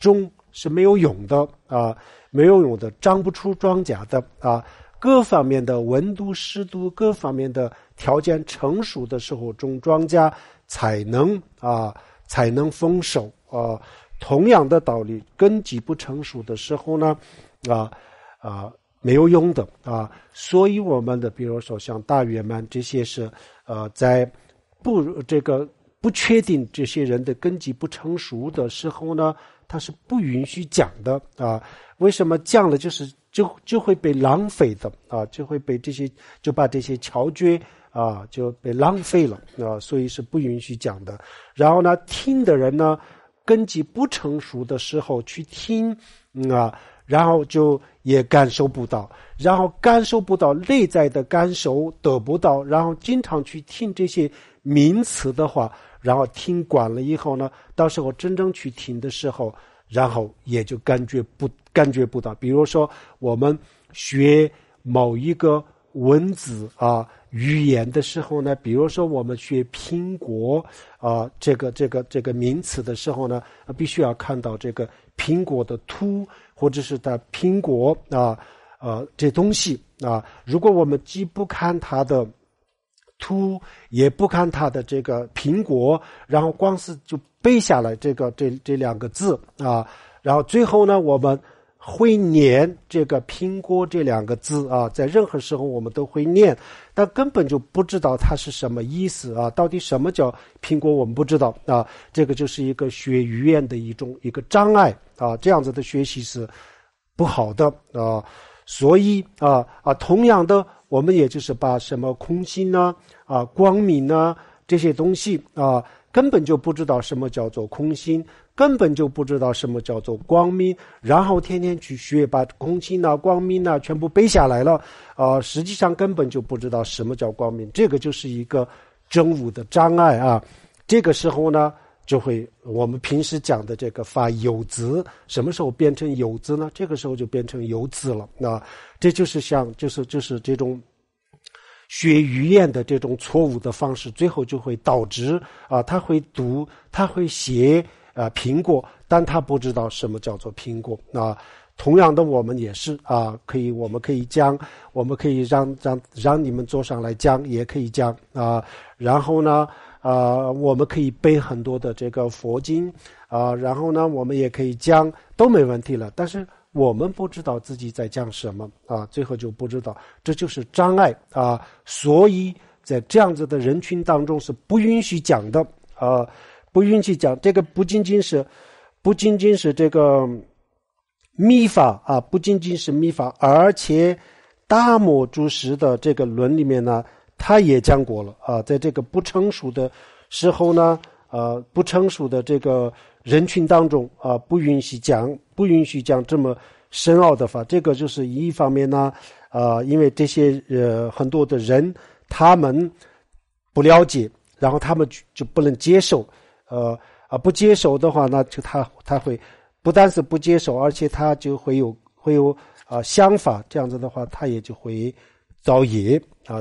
种是没有用的啊，没有用的，长不出庄稼的啊。各方面的温度、湿度，各方面的条件成熟的时候，种庄稼才能丰收啊。同样的道理，根基不成熟的时候呢，没有用的啊。所以我们的比如说像大圆满这些是在不确定这些人的根基不成熟的时候呢，他是不允许讲的啊。为什么讲了就会被浪费的啊，就把这些巧诀啊就被浪费了啊，所以是不允许讲的。然后呢，听的人呢，根基不成熟的时候去听然后就也感受不到，然后感受不到内在的感受得不到，然后经常去听这些名词的话，然后听惯了以后呢，到时候真正去听的时候，然后也就感觉不到。比如说我们学某一个文字语言的时候呢，比如说我们学苹果这个名词的时候呢，必须要看到这个苹果的图，或者是它苹果这东西如果我们既不看它的图，也不看它的这个苹果，然后光是就背下来这两个字然后最后呢，我们会念这个苹果这两个字在任何时候我们都会念，但根本就不知道它是什么意思到底什么叫苹果我们不知道这个就是一个学语言的一个障碍这样子的学习是不好的所以同样的，我们也就是把什么空心光明这些东西根本就不知道什么叫做空心，根本就不知道什么叫做光明，然后天天去学，把空心光明全部背下来了实际上根本就不知道什么叫光明，这个就是一个证悟的障碍这个时候呢，就会我们平时讲的这个发有字，什么时候变成有字呢？这个时候就变成有字了这就是就是这种学语言的这种错误的方式，最后就会导致他会读，他会写苹果，但他不知道什么叫做苹果同样的，我们也是我们可以讲，我们可以让你们坐上来讲，也可以讲然后呢我们可以背很多的这个佛经然后呢我们也可以讲，都没问题了，但是我们不知道自己在讲什么最后就不知道，这就是障碍所以在这样子的人群当中是不允许讲的不允许讲。这个不仅仅是这个密法不仅仅是密法，而且大摩祖师的这个论里面呢，他也讲过了在这个不成熟的时候呢不成熟的这个人群当中不允许讲这么深奥的法。这个就是一方面呢因为这些很多的人他们不了解，然后他们就不能接受不接受的话呢，就他会不但是不接受，而且他就会有想法，这样子的话他也就会造业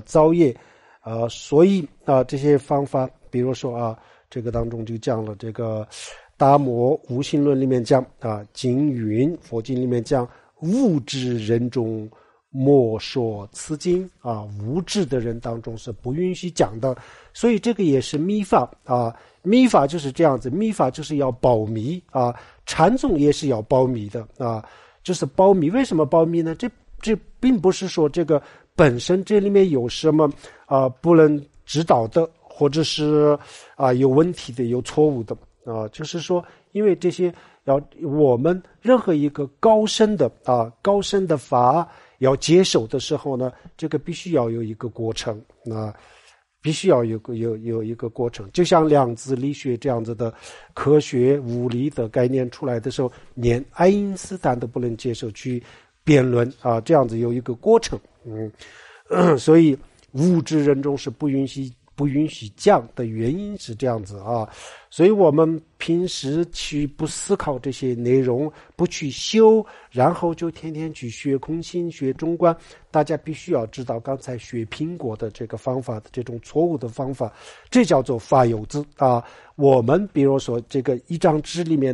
所以这些方法，比如说这个当中就讲了这个大摩无性论里面讲经云佛经里面讲物质人中莫说此经无智的人当中是不允许讲的。所以这个也是密法密法就是这样子，密法就是要保密禅宗也是要保密的就是保密。为什么保密呢？这并不是说这个本身这里面有什么不能知道的，或者是有问题的，有错误的就是说因为这些我们任何一个高深的法要接受的时候呢，这个必须要有一个过程必须要有一个过程。就像量子力学这样子的科学物理的概念出来的时候，连爱因斯坦都不能接受去辩论这样子有一个过程所以物质人中是不允许讲的原因是这样子所以我们平时去不思考这些内容，不去修，然后就天天去学空心学中观。大家必须要知道刚才学苹果的这个方法的这种错误的方法，这叫做发有字我们比如说这个一张纸里面的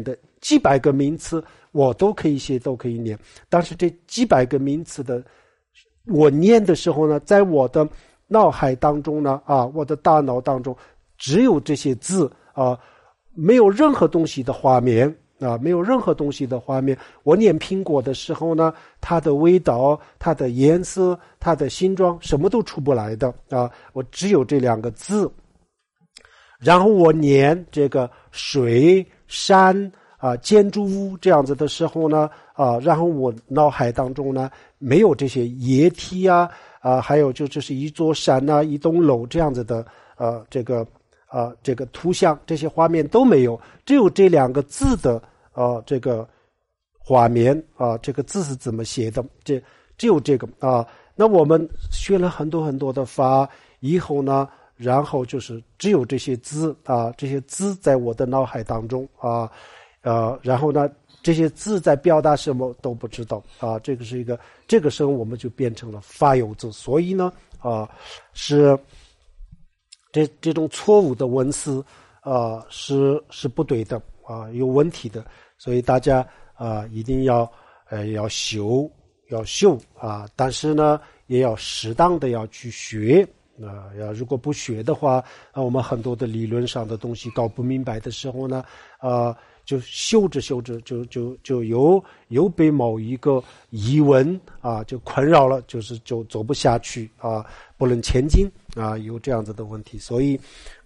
几百个名词我都可以写，都可以念，但是这几百个名词的我念的时候呢，在我的脑海当中呢，我的大脑当中只有这些字没有任何东西的画面没有任何东西的画面。我念苹果的时候呢，它的味道、它的颜色、它的形状什么都出不来的我只有这两个字。然后我念这个水、山建筑物这样子的时候呢然后我脑海当中呢没有这些液体还有就是一座山一栋楼这样子的这个图像，这些画面都没有，只有这两个字的这个画面这个字是怎么写的，只有这个那我们学了很多很多的法以后呢，然后就是只有这些字这些字在我的脑海当中然后呢这些字在表达什么都不知道这个时候我们就变成了法有字。所以呢是这种错误的文字是不对的有问题的。所以大家一定要修但是呢也要适当的要去学如果不学的话我们很多的理论上的东西搞不明白的时候呢就修着就有被某一个疑问就困扰了，就走不下去不能前进有这样子的问题。所以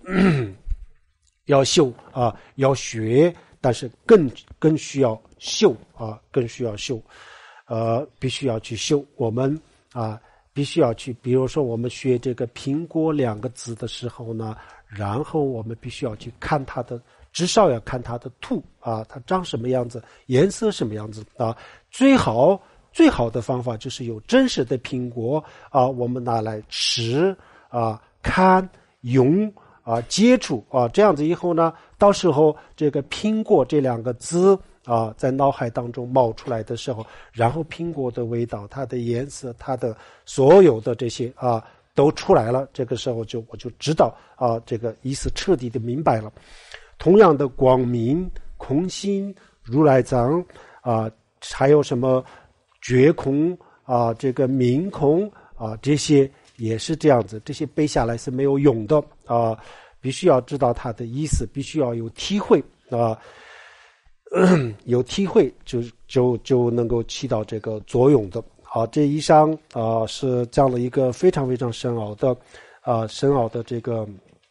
要修要学，但是更需要修更需要修必须要去修。我们必须要去，比如说我们学这个苹果两个字的时候呢，然后我们必须要去看它的，至少要看它的图它长什么样子，颜色什么样子最好的方法就是有真实的苹果我们拿来吃看用接触这样子以后呢，到时候这个苹果这两个字在脑海当中冒出来的时候，然后苹果的味道、它的颜色、它的所有的这些都出来了，这个时候我就知道这个意思彻底的明白了。同样的光明、空性、如来藏还有什么觉空这个明空这些也是这样子，这些背下来是没有用的必须要知道它的意思，必须要有体会有体会就能够起到这个作用的这以上是讲了一个非常非常深奥的这个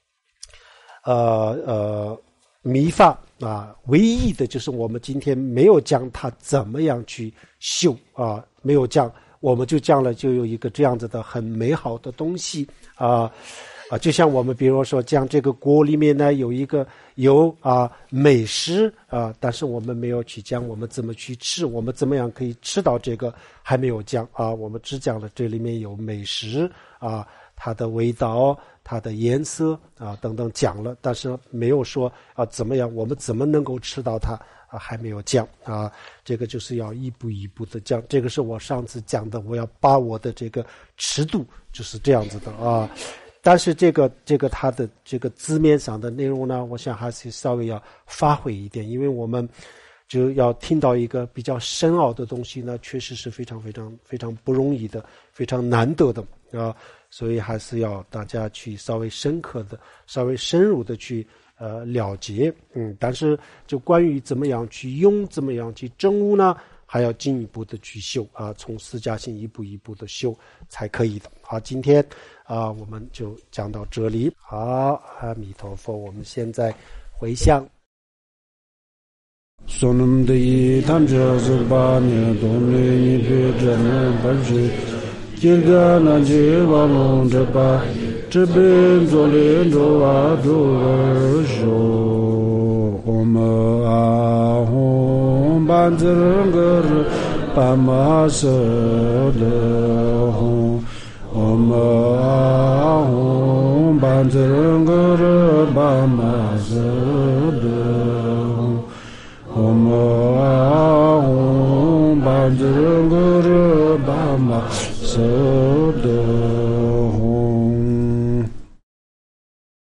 密法唯一的就是我们今天没有讲它怎么样去修没有讲，我们就讲了就有一个这样子的很美好的东西就像我们比如说讲这个锅里面呢有美食但是我们没有去讲我们怎么去吃，我们怎么样可以吃到这个还没有讲我们只讲了这里面有美食它的味道、它的颜色等等讲了，但是没有说怎么样我们怎么能够吃到它还没有讲这个就是要一步一步的讲，这个是我上次讲的，我要把我的这个尺度就是这样子的但是这个它的这个字面上的内容呢，我想还是稍微要发挥一点，因为我们就要听到一个比较深奥的东西呢，确实是非常非常非常不容易的，非常难得的所以还是要大家去稍微深刻的、稍微深入的去了解但是就关于怎么样去用、怎么样去证悟呢，还要进一步的去修从四加行一步一步的修才可以的今天我们就讲到这里阿弥陀佛。我们现在回向 Sonum de Tamja Zubani Domini Pejana Baji Jilgana Jivalon Japa Jibin Zolin Doa Dojo Oma Ahom Banzernger Pamasada Oma Ahom Banzernger Pamasada Om Ahom Banzernger Pamasada